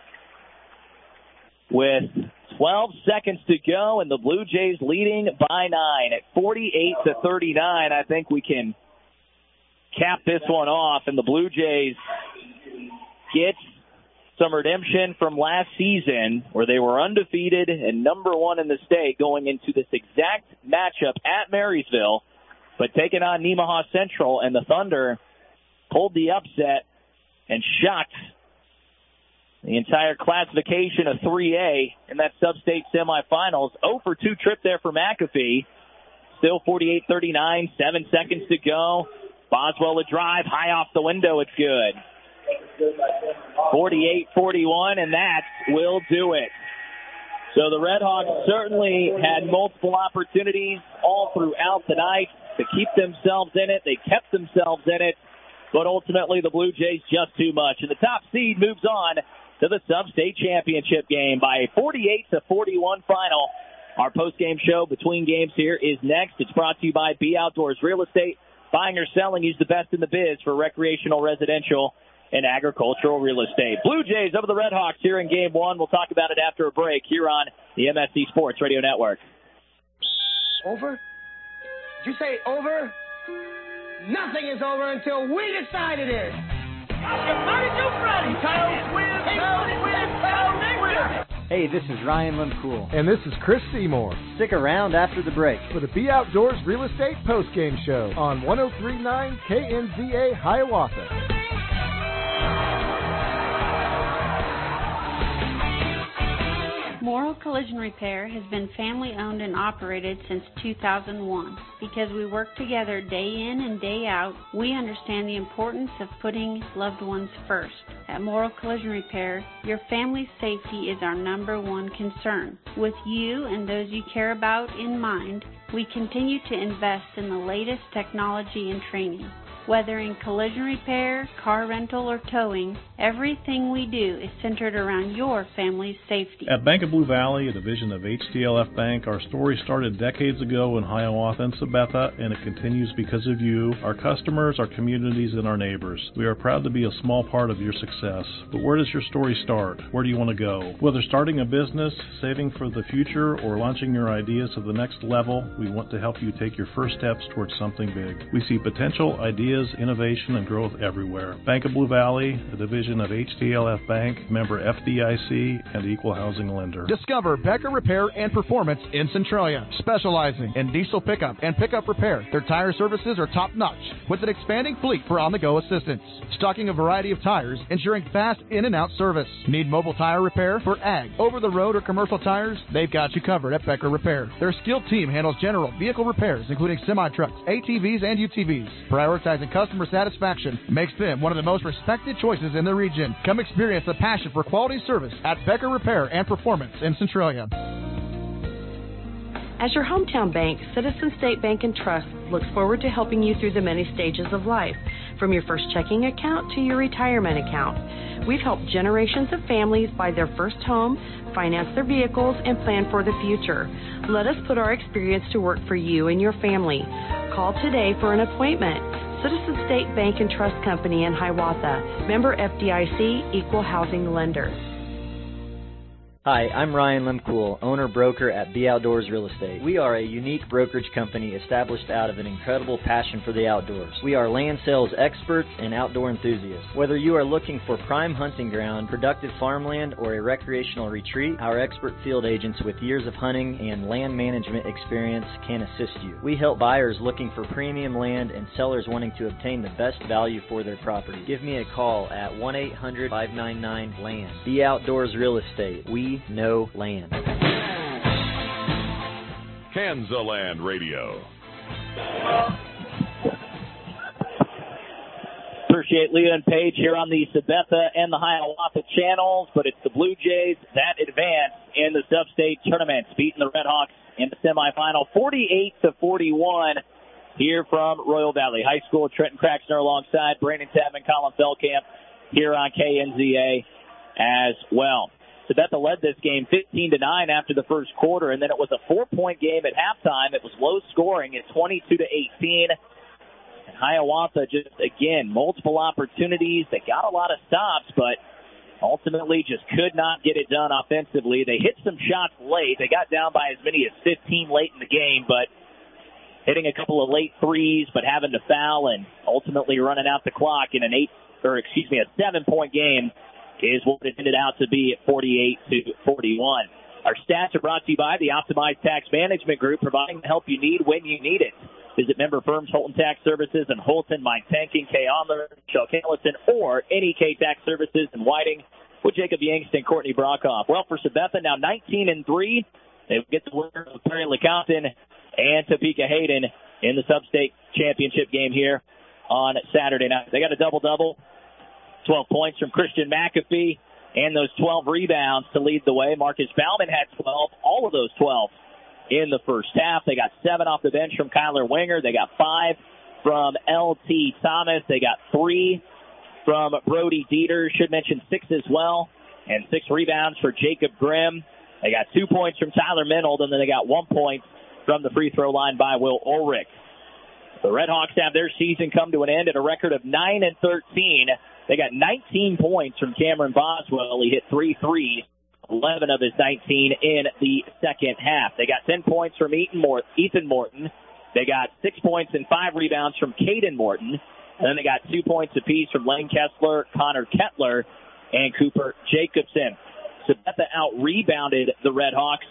With 12 seconds to go, and the Blue Jays leading by 9 at 48-39. I think we can cap this one off, and the Blue Jays get some redemption from last season where they were undefeated and number 1 in the state going into this exact matchup at Marysville, but taking on Nemaha Central, and the Thunder pulled the upset and shocked the entire classification of 3A in that sub-state semifinals. 0 for 2 trip there for McAfee. Still 48-39, 7 seconds to go. Boswell a drive, high off the window, it's good. 48-41, and that will do it. So the Red Hawks certainly had multiple opportunities all throughout the night to keep themselves in it. They kept themselves in it, but ultimately the Blue Jays just too much. And the top seed moves on to the sub-state championship game by a 48-41 final. Our post-game show between games here is next. It's brought to you by B Outdoors Real Estate. Buying or selling, use the best in the biz for recreational, residential, and agricultural real estate. Blue Jays over the Red Hawks here in Game 1. We'll talk about it after a break here on the MSC Sports Radio Network. Over? Did you say over? Nothing is over until we decide it is. Hey, this is Ryan Lemcool. And this is Chris Seymour. Stick around after the break for the B Outdoors Real Estate Postgame Show on 103.9 KNZA Hiawatha. Morrow Collision Repair has been family owned and operated since 2001. Because we work together day in and day out, we understand the importance of putting loved ones first. At Morrow Collision Repair, your family's safety is our #1 concern. With you and those you care about in mind, we continue to invest in the latest technology and training. Whether in collision repair, car rental, or towing, everything we do is centered around your family's safety. At Bank of Blue Valley, a division of HTLF Bank, our story started decades ago in Hiawatha and Sabetha, and it continues because of you, our customers, our communities, and our neighbors. We are proud to be a small part of your success. But where does your story start? Where do you want to go? Whether starting a business, saving for the future, or launching your ideas to the next level, we want to help you take your first steps towards something big. We see potential, ideas, innovation, and growth everywhere. Bank of Blue Valley, a division of HTLF Bank, member FDIC, and equal housing lender. Discover Becker Repair and Performance in Centralia, specializing in diesel pickup and pickup repair. Their tire services are top-notch, with an expanding fleet for on-the-go assistance. Stocking a variety of tires, ensuring fast in-and-out service. Need mobile tire repair for ag, over-the-road, or commercial tires? They've got you covered at Becker Repair. Their skilled team handles general vehicle repairs, including semi-trucks, ATVs, and UTVs. Prioritizing customer satisfaction makes them one of the most respected choices in the region. Come experience the passion for quality service at Becker Repair and Performance in Centralia. As your hometown bank, Citizen State Bank and Trust looks forward to helping you through the many stages of life, from your first checking account to your retirement account. We've helped generations of families buy their first home, finance their vehicles, and plan for the future. Let us put our experience to work for you and your family. Call today for an appointment. Citizen State Bank and Trust Company in Hiawatha. Member FDIC, equal housing lender. Hi, I'm Ryan Lemcool, owner-broker at B Outdoors Real Estate. We are a unique brokerage company established out of an incredible passion for the outdoors. We are land sales experts and outdoor enthusiasts. Whether you are looking for prime hunting ground, productive farmland, or a recreational retreat, our expert field agents with years of hunting and land management experience can assist you. We help buyers looking for premium land and sellers wanting to obtain the best value for their property. Give me a call at 1-800-599-LAND. B Outdoors Real Estate. We know land. Kansaland Radio. Appreciate Leah and Paige here on the Sabetha and the Hiawatha channels, but it's the Blue Jays that advance in the Sub-State tournament, beating the Redhawks in the semifinal 48-41 here from Royal Valley High School. Trenton Craxner alongside Brandon Tapman, Colin Feldkamp here on KNZA as well. Sabetha led this game 15-9 after the first quarter, and then it was a 4-point game at halftime. It was low scoring at 22-18. And Hiawatha just, again, multiple opportunities. They got a lot of stops, but ultimately just could not get it done offensively. They hit some shots late. They got down by as many as 15 late in the game, but hitting a couple of late threes, but having to foul and ultimately running out the clock in a 7-point game is what it ended out to be at 48-41. Our stats are brought to you by the Optimized Tax Management Group, providing the help you need when you need it. Visit member firms Holton Tax Services in Holton, Mike Tanking, Kay Onler, Michelle Callison, or any K Tax Services in Whiting with Jacob Yangst and Courtney Brockhoff. Well, for Sabetha, now 19-3. They get the winner of Perry LeCompton and Topeka Hayden in the Sub-State Championship game here on Saturday night. They got a double-double, 12 points from Christian McAfee, and those 12 rebounds to lead the way. Marcus Bauman had 12, all of those 12 in the first half. They got 7 off the bench from Kyler Winger. They got 5 from L.T. Thomas. They got 3 from Brody Dieter. Should mention 6 as well, and 6 rebounds for Jacob Grimm. They got 2 points from Tyler Minold, and then they got 1 point from the free throw line by Will Ulrich. The Redhawks have their season come to an end at a record of 9-13. They got 19 points from Cameron Boswell. He hit 3 threes, 11 of his 19 in the second half. They got 10 points from Ethan Morton. They got 6 points and 5 rebounds from Caden Morton. And then they got 2 points apiece from Lane Kessler, Connor Kettler, and Cooper Jacobson. Sabetha out-rebounded the Redhawks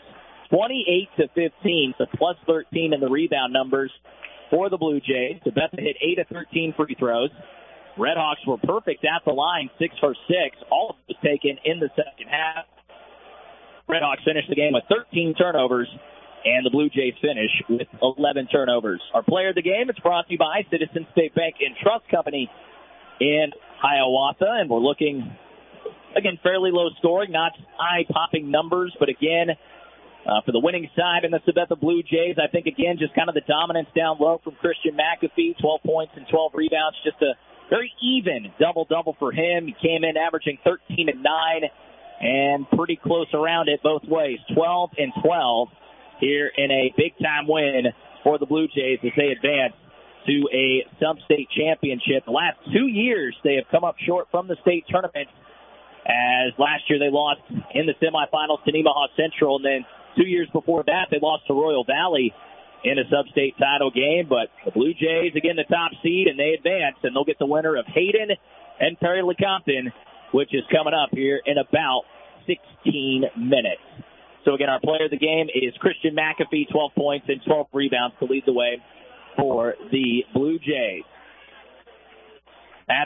28-15, so plus 13 in the rebound numbers for the Blue Jays. Sabetha hit 8 of 13 free throws. Redhawks were perfect at the line, 6 for 6. All of it was taken in the second half. Redhawks finished the game with 13 turnovers, and the Blue Jays finish with 11 turnovers. Our player of the game is brought to you by Citizens State Bank and Trust Company in Hiawatha, and we're looking, again, fairly low scoring, not eye-popping numbers, but again, for the winning side in the Sabetha Blue Jays, I think, again, just kind of the dominance down low from Christian McAfee, 12 points and 12 rebounds, just a very even double-double for him. He came in averaging 13 and 9 and pretty close around it both ways, 12 and 12 here in a big-time win for the Blue Jays as they advance to a sub-state championship. The last 2 years, they have come up short from the state tournament, as last year they lost in the semifinals to Nemaha Central, and then 2 years before that they lost to Royal Valley in a sub-state title game. But the Blue Jays, again, the top seed, and they advance, and they'll get the winner of Hayden and Perry LeCompton, which is coming up here in about 16 minutes. So, again, our player of the game is Christian McAfee, 12 points and 12 rebounds to lead the way for the Blue Jays.